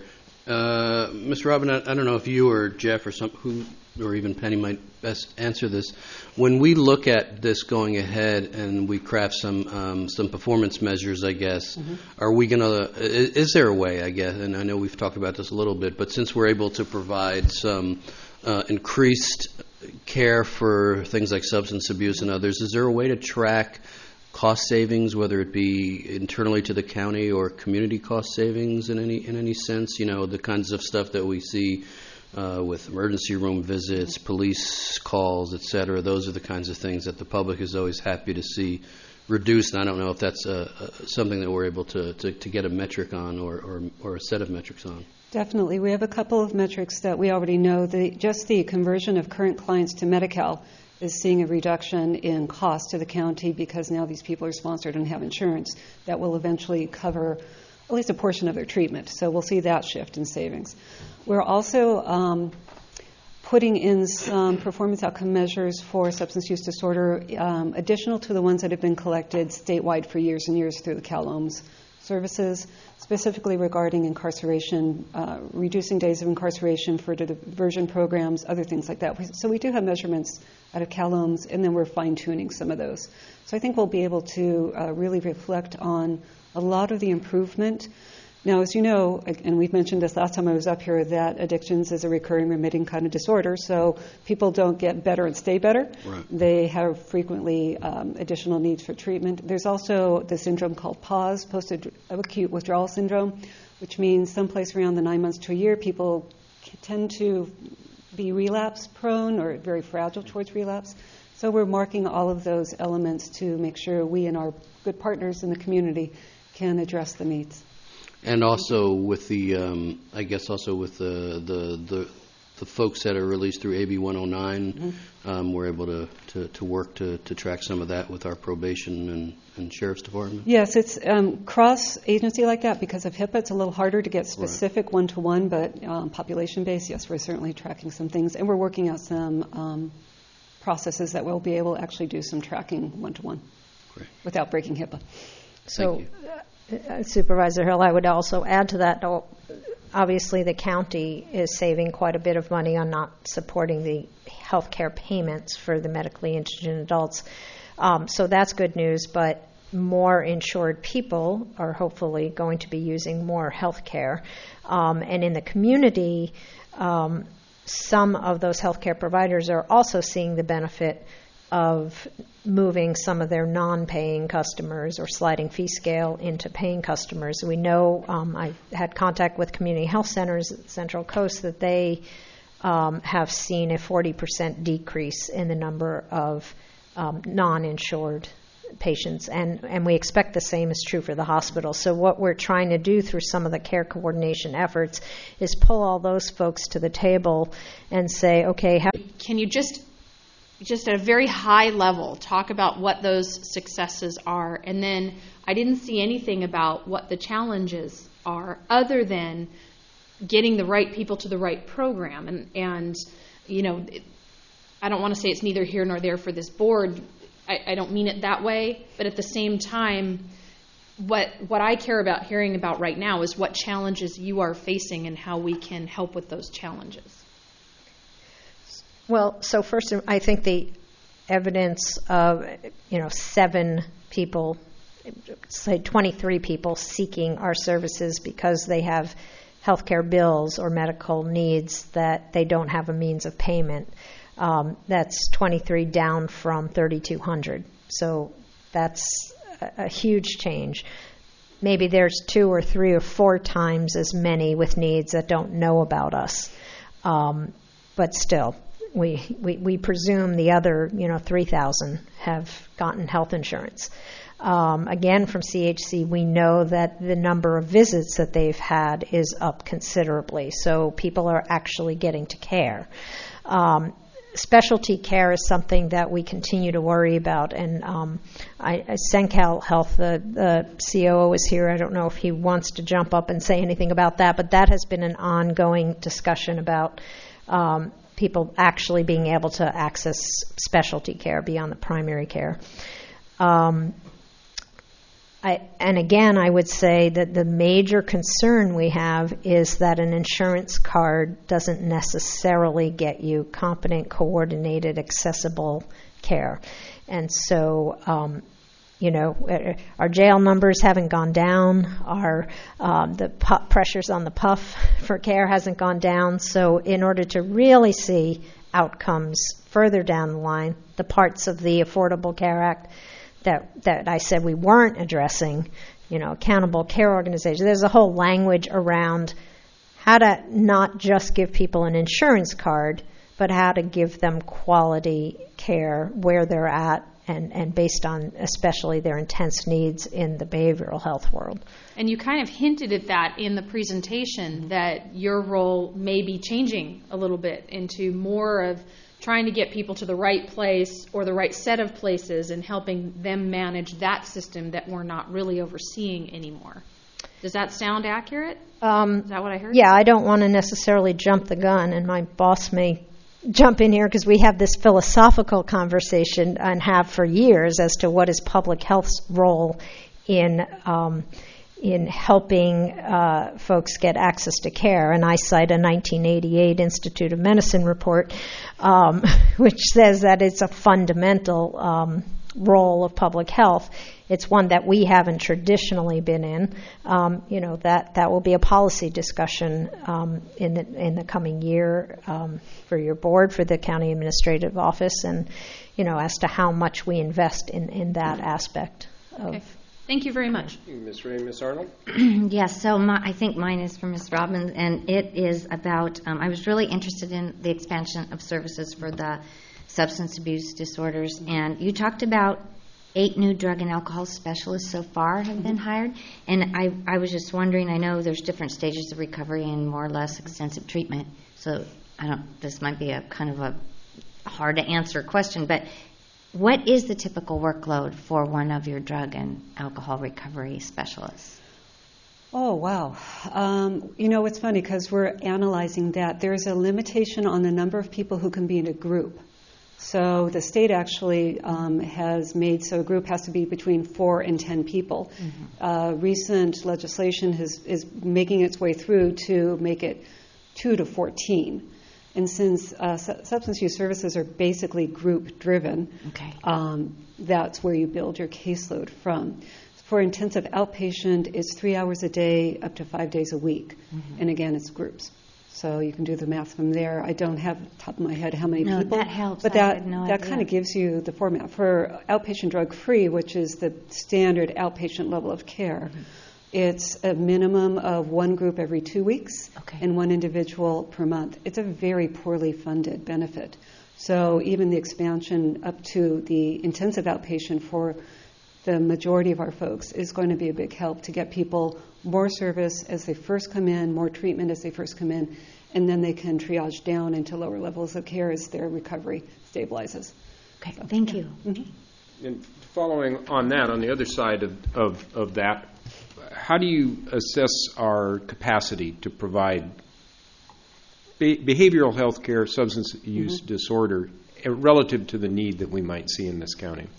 Uh, Mister Robin, I, I don't know if you or Jeff or some who, or even Penny might best answer this. When we look at this going ahead and we craft some um, some performance measures, I guess, mm-hmm. are we going to? Is, is there a way? I guess, and I know we've talked about this a little bit, but since we're able to provide some uh, increased care for things like substance abuse and others, is there a way to track cost savings, whether it be internally to the county or community cost savings in any in any sense? You know, the kinds of stuff that we see uh, with emergency room visits, police calls, et cetera. Those are the kinds of things that the public is always happy to see reduced. And I don't know if that's uh, uh, something that we're able to, to, to get a metric on or, or, or a set of metrics on. Definitely. We have a couple of metrics that we already know. The, just the conversion of current clients to Medi-Cal is seeing a reduction in cost to the county because now these people are sponsored and have insurance that will eventually cover at least a portion of their treatment. So we'll see that shift in savings. We're also um, putting in some performance outcome measures for substance use disorder, um, additional to the ones that have been collected statewide for years and years through the Cal O M S services, specifically regarding incarceration, uh, reducing days of incarceration for diversion programs, other things like that. So we do have measurements out of Cal O M S, and then we're fine-tuning some of those. So I think we'll be able to uh, really reflect on a lot of the improvement. Now, as you know, and we've mentioned this last time I was up here, that addictions is a recurring remitting kind of disorder, so people don't get better and stay better. Right. They have frequently um, additional needs for treatment. There's also the syndrome called PAWS, post-acute withdrawal syndrome, which means someplace around the nine months to a year, people tend to be relapse prone or very fragile towards relapse. So we're marking all of those elements to make sure we and our good partners in the community can address the needs. And also with the, um, I guess also with the, the the the folks that are released through A B one oh nine, mm-hmm. um, we're able to, to, to work to, to track some of that with our probation and, and sheriff's department. Yes, it's um, cross-agency like that because of HIPAA. It's a little harder to get specific right. one-to-one, but um, population-based, yes, we're certainly tracking some things. And we're working out some um, processes that we'll be able to actually do some tracking one-to-one Great. Without breaking HIPAA. So, uh, Supervisor Hill, I would also add to that, obviously the county is saving quite a bit of money on not supporting the health care payments for the medically indigent adults. Um, so that's good news, but more insured people are hopefully going to be using more health care. Um, and in the community, um, some of those health care providers are also seeing the benefit of moving some of their non-paying customers or sliding fee scale into paying customers. We know, um, I had contact with community health centers at Central Coast, that they um, have seen a forty percent decrease in the number of um, non-insured patients, and, and we expect the same is true for the hospital. So what we're trying to do through some of the care coordination efforts is pull all those folks to the table and say, okay, how can you just just at a very high level, talk about what those successes are. And then I didn't see anything about what the challenges are other than getting the right people to the right program. And, and you know, it, I don't want to say it's neither here nor there for this board. I, I don't mean it that way. But at the same time, what what I care about hearing about right now is what challenges you are facing and how we can help with those challenges. Well, so first, I think the evidence of, you know, seven people, say twenty-three people seeking our services because they have healthcare bills or medical needs that they don't have a means of payment. Um, that's twenty-three down from thirty-two hundred. So that's a, a huge change. Maybe there's two or three or four times as many with needs that don't know about us. Um, but still, we, we, we presume the other, you know, three thousand have gotten health insurance. Um, again, from C H C, we know that the number of visits that they've had is up considerably. So people are actually getting to care. Um, specialty care is something that we continue to worry about. And um, I, I, Sencal Health, the, the C O O is here. I don't know if he wants to jump up and say anything about that, but that has been an ongoing discussion about um, people actually being able to access specialty care beyond the primary care. Um, I, and again, I would say that the major concern we have is that an insurance card doesn't necessarily get you competent, coordinated, accessible care. And so, um, you know, our jail numbers haven't gone down. Our um, the pu- pressures on the P U F for care hasn't gone down. So in order to really see outcomes further down the line, the parts of the Affordable Care Act that that I said we weren't addressing, you know, accountable care organizations. There's a whole language around how to not just give people an insurance card, but how to give them quality care where they're at and, and based on especially their intense needs in the behavioral health world. And you kind of hinted at that in the presentation, that your role may be changing a little bit into more of trying to get people to the right place or the right set of places and helping them manage that system that we're not really overseeing anymore. Does that sound accurate? Um, Is that what I heard? Yeah, I don't want to necessarily jump the gun, and my boss may jump in here because we have this philosophical conversation and have for years as to what is public health's role in um, in helping uh, folks get access to care. And I cite a nineteen eighty-eight Institute of Medicine report, um, which says that it's a fundamental um, role of public health. It's one that we haven't traditionally been in. Um, you know, that, that will be a policy discussion um, in the in the coming year um, for your board, for the county administrative office, and, you know, as to how much we invest in, in that aspect of. Okay. Thank you very much. Thank you, Miz Ray. Miz Arnold? Yes, so my, I think mine is for Miz Robbins, and it is about, um, I was really interested in the expansion of services for the substance abuse disorders, and you talked about eight new drug and alcohol specialists so far have been hired, and I, I was just wondering, I know there's different stages of recovery and more or less extensive treatment, so I don't, this might be a kind of a hard to answer question, but what is the typical workload for one of your drug and alcohol recovery specialists? Oh, wow. Um, you know, it's funny because we're analyzing that. There's a limitation on the number of people who can be in a group. So the state actually um, has made so a group has to be between four and ten people. Mm-hmm. Uh, recent legislation has, is making its way through to make it two to fourteen. And since uh, su- substance use services are basically group-driven, okay. um, that's where you build your caseload from. For intensive outpatient, it's three hours a day up to five days a week. Mm-hmm. And again, it's groups. So you can do the math from there. I don't have off the top of my head how many no, people. that helps. But I that, had no that idea. kind of gives you the format. For outpatient drug-free, which is the standard outpatient level of care, mm-hmm. it's a minimum of one group every two weeks okay. and one individual per month. It's a very poorly funded benefit. So even the expansion up to the intensive outpatient for the majority of our folks is going to be a big help to get people more service as they first come in, more treatment as they first come in, and then they can triage down into lower levels of care as their recovery stabilizes. Okay, so, thank you. Mm-hmm. And following on that, on the other side of, of, of that, how do you assess our capacity to provide be- behavioral health care, substance use mm-hmm. disorder, relative to the need that we might see in this county?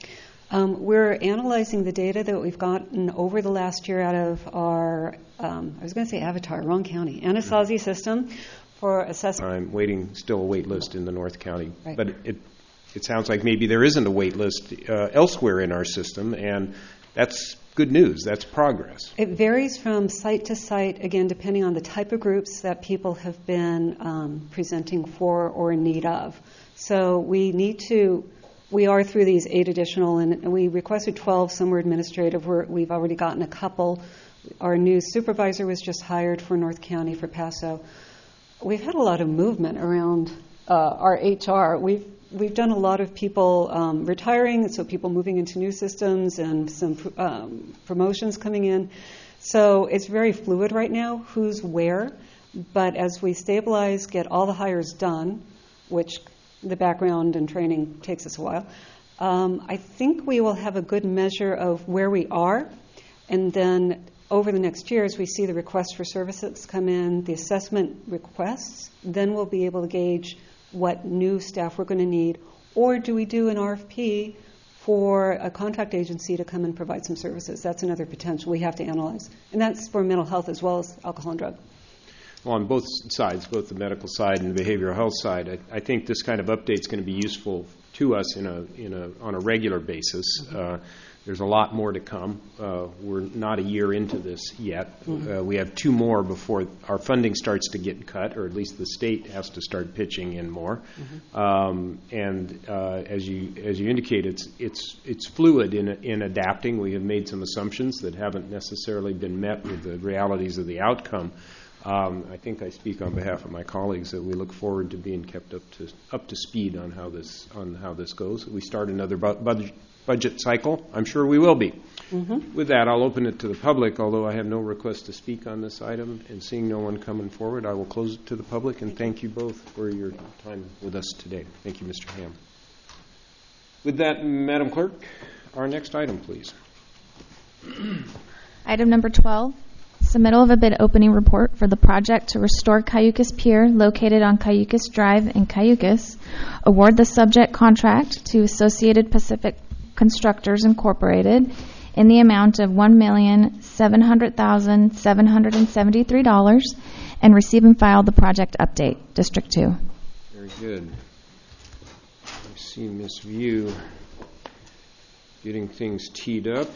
Um, we're analyzing the data that we've gotten over the last year out of our, um, I was going to say Avatar, wrong county, Anasazi system for assessment. I'm waiting, still a wait list in the North County. Right. But it, it sounds like maybe there isn't a wait list uh, elsewhere in our system, and that's good news. That's progress. It varies from site to site, again, depending on the type of groups that people have been um, presenting for or in need of. So we need to, we are through these eight additional, and, and we requested twelve. Some were administrative. We're, we've already gotten a couple. Our new supervisor was just hired for North County for Paso. We've had a lot of movement around uh, our H R. We've We've done a lot of people um, retiring, so people moving into new systems and some um, promotions coming in. So it's very fluid right now, who's where. But as we stabilize, get all the hires done, which the background and training takes us a while, um, I think we will have a good measure of where we are. And then over the next year, as we see the requests for services come in, the assessment requests, then we'll be able to gauge what new staff we're going to need, or do we do an R F P for a contract agency to come and provide some services? That's another potential we have to analyze. And that's for mental health as well as alcohol and drug. Well, on both sides, both the medical side and the behavioral health side, I, I think this kind of update is going to be useful to us in a, in a, on a regular basis. Mm-hmm. Uh, there's a lot more to come. Uh, we're not a year into this yet. Mm-hmm. Uh, we have two more before our funding starts to get cut, or at least the state has to start pitching in more. Mm-hmm. Um, and uh, as you as you indicate, it's it's it's fluid in in adapting. We have made some assumptions that haven't necessarily been met with the realities of the outcome. Um, I think I speak on behalf of my colleagues that we look forward to being kept up to up to speed on how this on how this goes. We start another bu- budget. budget cycle. I'm sure we will be. Mm-hmm. With that, I'll open it to the public, although I have no request to speak on this item, and seeing no one coming forward, I will close it to the public, and thank you both for your time with us today. Thank you, Mister Ham. With that, Madam Clerk, our next item, please. Item number twelve, submittal of a bid opening report for the project to restore Cayucas Pier located on Cayucas Drive in Cayucas. Award the subject contract to Associated Pacific Constructors Incorporated in the amount of one million seven hundred thousand seven hundred seventy-three dollars and receive and file the project update. District two. Very good. I see Miz View getting things teed up.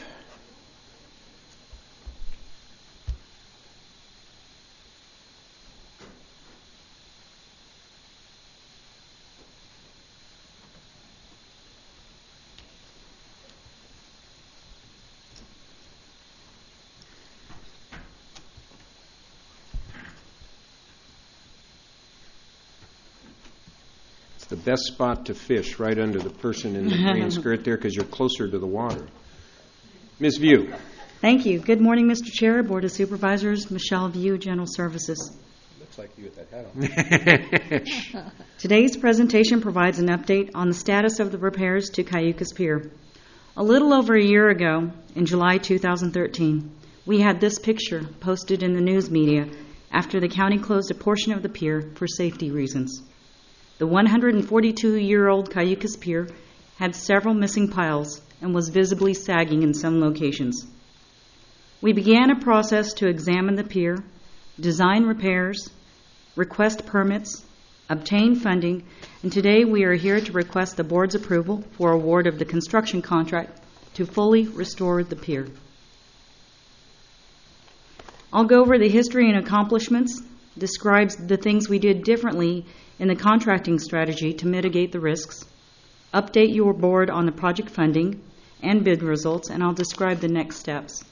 The best spot to fish, right under the person in the green skirt there, because you're closer to the water. Miz View. Thank you. Good morning, Mister Chair, Board of Supervisors, Michelle View, General Services. Looks like you with that hat on. Today's presentation provides an update on the status of the repairs to Cayucas Pier. A little over a year ago, in July two thousand thirteen, we had this picture posted in the news media after the county closed a portion of the pier for safety reasons. The one hundred forty-two-year-old Cayucas Pier had several missing piles and was visibly sagging in some locations. We began a process to examine the pier, design repairs, request permits, obtain funding, and today we are here to request the board's approval for award of the construction contract to fully restore the pier. I'll go over the history and accomplishments, describes the things we did differently in the contracting strategy to mitigate the risks, update your board on the project funding and bid results, and I'll describe the next steps.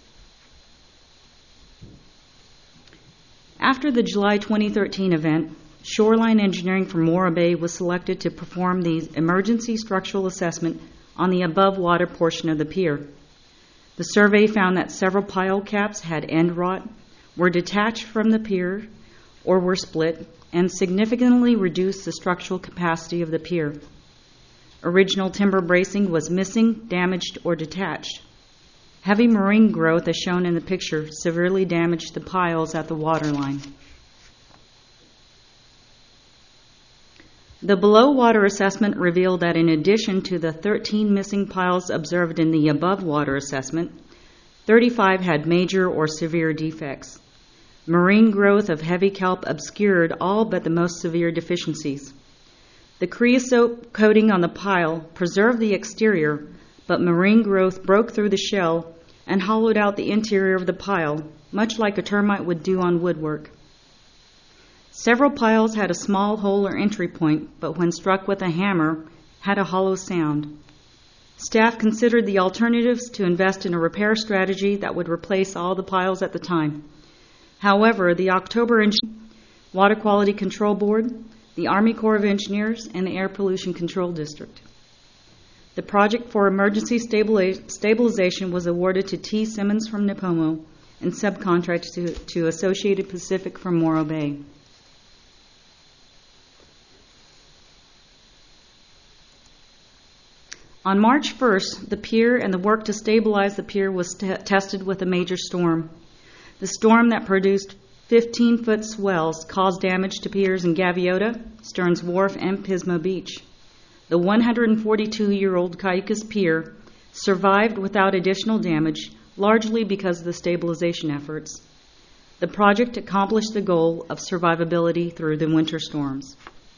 After the July twenty thirteen event, Shoreline Engineering from Morro Bay was selected to perform the emergency structural assessment on the above water portion of the pier. The survey found that several pile caps had end rot, were detached from the pier, or were split, and significantly reduced the structural capacity of the pier. Original timber bracing was missing, damaged, or detached. Heavy marine growth, as shown in the picture, severely damaged the piles at the waterline. The below water assessment revealed that in addition to the thirteen missing piles observed in the above water assessment, thirty-five had major or severe defects. Marine growth of heavy kelp obscured all but the most severe deficiencies. The creosote coating on the pile preserved the exterior, but marine growth broke through the shell and hollowed out the interior of the pile, much like a termite would do on woodwork. Several piles had a small hole or entry point, but when struck with a hammer, had a hollow sound. Staff considered the alternatives to invest in a repair strategy that would replace all the piles at the time. However, the October Water Quality Control Board, the Army Corps of Engineers, and the Air Pollution Control District. The project for emergency stabili- stabilization was awarded to T. Simmons from Nipomo and subcontracted to, to Associated Pacific from Morro Bay. On March first, the pier and the work to stabilize the pier was t- tested with a major storm. The storm that produced fifteen-foot swells caused damage to piers in Gaviota, Stearns Wharf, and Pismo Beach. The one hundred forty-two-year-old Cayucas Pier survived without additional damage, largely because of the stabilization efforts. The project accomplished the goal of survivability through the winter storms.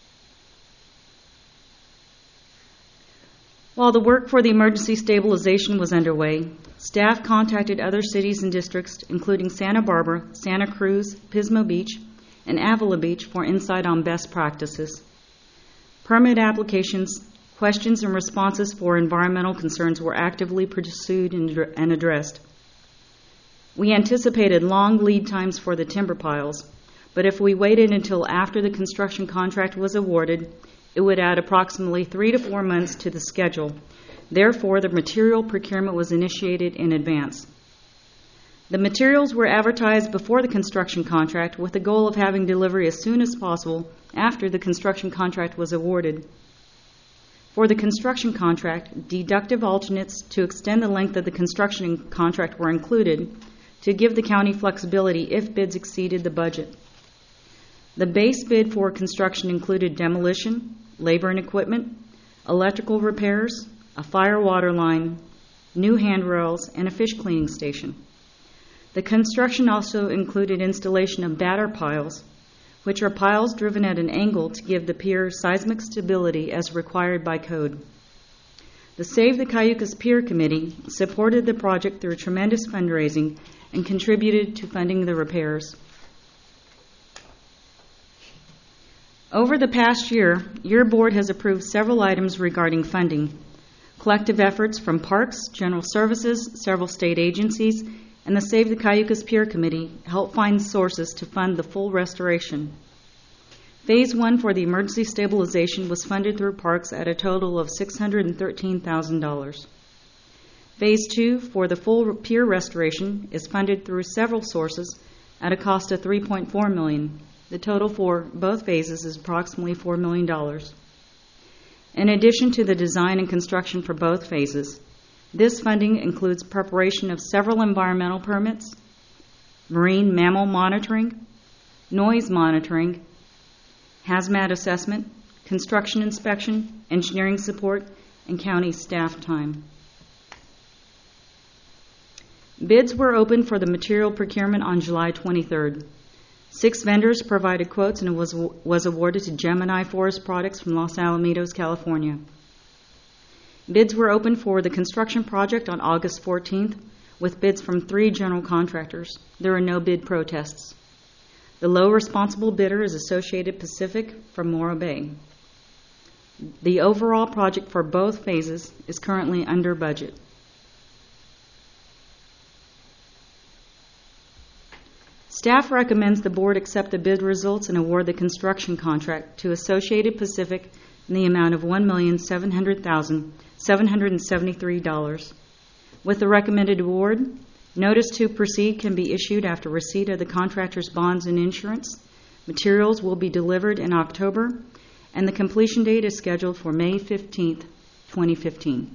While the work for the emergency stabilization was underway, staff contacted other cities and districts, including Santa Barbara, Santa Cruz, Pismo Beach, and Avila Beach, for insight on best practices. Permit applications, questions, and responses for environmental concerns were actively pursued and addressed. We anticipated long lead times for the timber piles, but if we waited until after the construction contract was awarded, it would add approximately three to four months to the schedule. Therefore, the material procurement was initiated in advance. The materials were advertised before the construction contract with the goal of having delivery as soon as possible after the construction contract was awarded. For the construction contract, deductive alternates to extend the length of the construction contract were included to give the county flexibility if bids exceeded the budget. The base bid for construction included demolition, labor and equipment, electrical repairs, a fire water line, new handrails, and a fish cleaning station. The construction also included installation of batter piles, which are piles driven at an angle to give the pier seismic stability as required by code. The Save the Cayucas Pier Committee supported the project through tremendous fundraising and contributed to funding the repairs. Over the past year, your board has approved several items regarding funding. Collective efforts from Parks, General Services, several state agencies, and the Save the Cayucas Pier Committee helped find sources to fund the full restoration. Phase one for the emergency stabilization was funded through Parks at a total of six hundred thirteen thousand dollars. Phase two for the full pier restoration is funded through several sources at a cost of three point four million dollars. The total for both phases is approximately four million dollars. In addition to the design and construction for both phases, this funding includes preparation of several environmental permits, marine mammal monitoring, noise monitoring, hazmat assessment, construction inspection, engineering support, and county staff time. Bids were opened for the material procurement on July twenty-third. Six vendors provided quotes and it was, was awarded to Gemini Forest Products from Los Alamitos, California. Bids were opened for the construction project on August fourteenth with bids from three general contractors. There were no bid protests. The low responsible bidder is Associated Pacific from Morro Bay. The overall project for both phases is currently under budget. Staff recommends the board accept the bid results and award the construction contract to Associated Pacific in the amount of one million seven hundred thousand seven hundred seventy-three dollars. With the recommended award, notice to proceed can be issued after receipt of the contractor's bonds and insurance. Materials will be delivered in October, and the completion date is scheduled for May fifteenth, twenty fifteen.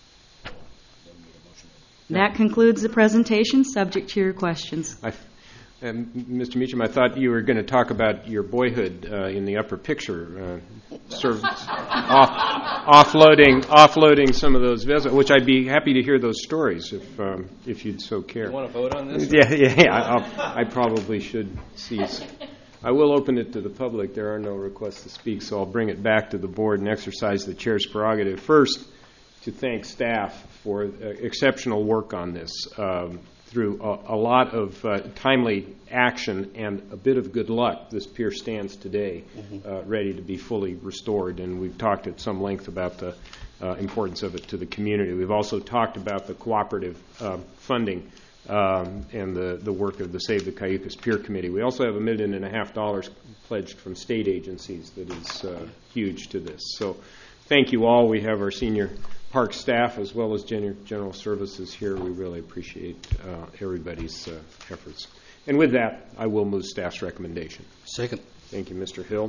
That concludes the presentation, subject to your questions. I, And Mister Meacham, I thought you were going to talk about your boyhood uh, in the upper picture, uh, sort of off, offloading, offloading some of those vessels, which I'd be happy to hear those stories if um, if you'd so care. You want to vote on this? Yeah, yeah, yeah. I'll, I probably should cease. I will open it to the public. There are no requests to speak, so I'll bring it back to the board and exercise the chair's prerogative. First, to thank staff for uh, exceptional work on this. Um, Through a, a lot of uh, timely action and a bit of good luck, this pier stands today mm-hmm. uh, ready to be fully restored. And we've talked at some length about the uh, importance of it to the community. We've also talked about the cooperative uh, funding um, and the, the work of the Save the Cayucas Pier Committee. We also have a million and a half dollars pledged from state agencies that is uh, huge to this. So thank you all. We have our senior park staff as well as gen- general services here. We really appreciate uh, everybody's uh, efforts. And with that, I will move staff's recommendation. Second. Thank you, Mister Hill.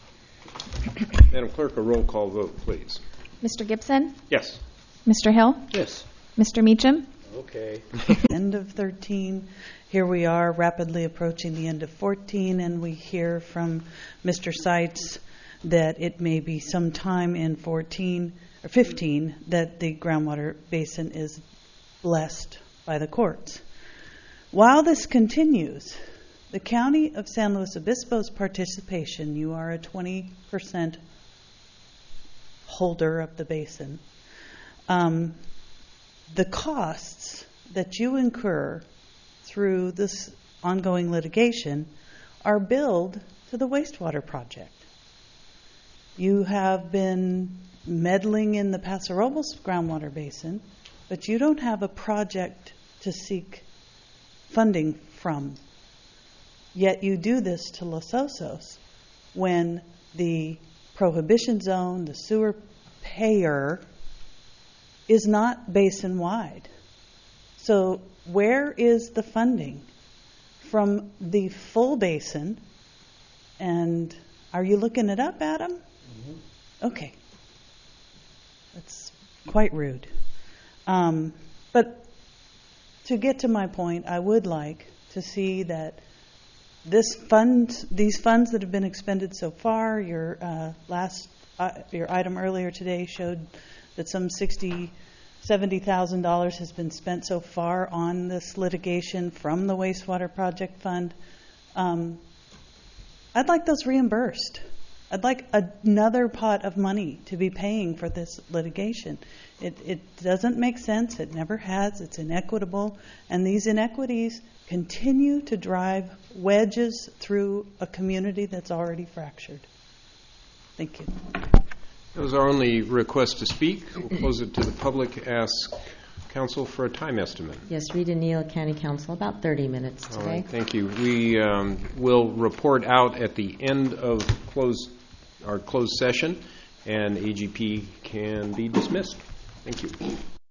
Madam Clerk, a roll call vote, please. Mister Gibson? Yes. Mister Hill? Yes. Mister Meacham? Okay. End of thirteen. Here we are rapidly approaching the end of fourteen, and we hear from Mister Seitz that it may be sometime in fourteen or fifteen that the groundwater basin is blessed by the courts. While this continues, the County of San Luis Obispo's participation, you are a twenty percent holder of the basin, um, the costs that you incur through this ongoing litigation are billed to the wastewater project. You have been meddling in the Paso Robles groundwater basin, but you don't have a project to seek funding from. Yet you do this to Los Osos when the prohibition zone, the sewer payer, is not basin-wide. So where is the funding from the full basin? And are you looking it up, Adam? Mm-hmm. Okay. That's quite rude. Um, but to get to my point, I would like to see that this fund, these funds that have been expended so far, your uh, last, uh, your item earlier today showed that some sixty, seventy thousand dollars has been spent so far on this litigation from the wastewater project fund. Um, I'd like those reimbursed. I'd like another pot of money to be paying for this litigation. It, it doesn't make sense. It never has. It's inequitable. And these inequities continue to drive wedges through a community that's already fractured. Thank you. That was our only request to speak. We'll close it to the public. Ask Council for a time estimate. Yes, Rita Neal, County Council, about thirty minutes today. All right, thank you. We um, will report out at the end of closed, our closed session, and A G P can be dismissed. Thank you.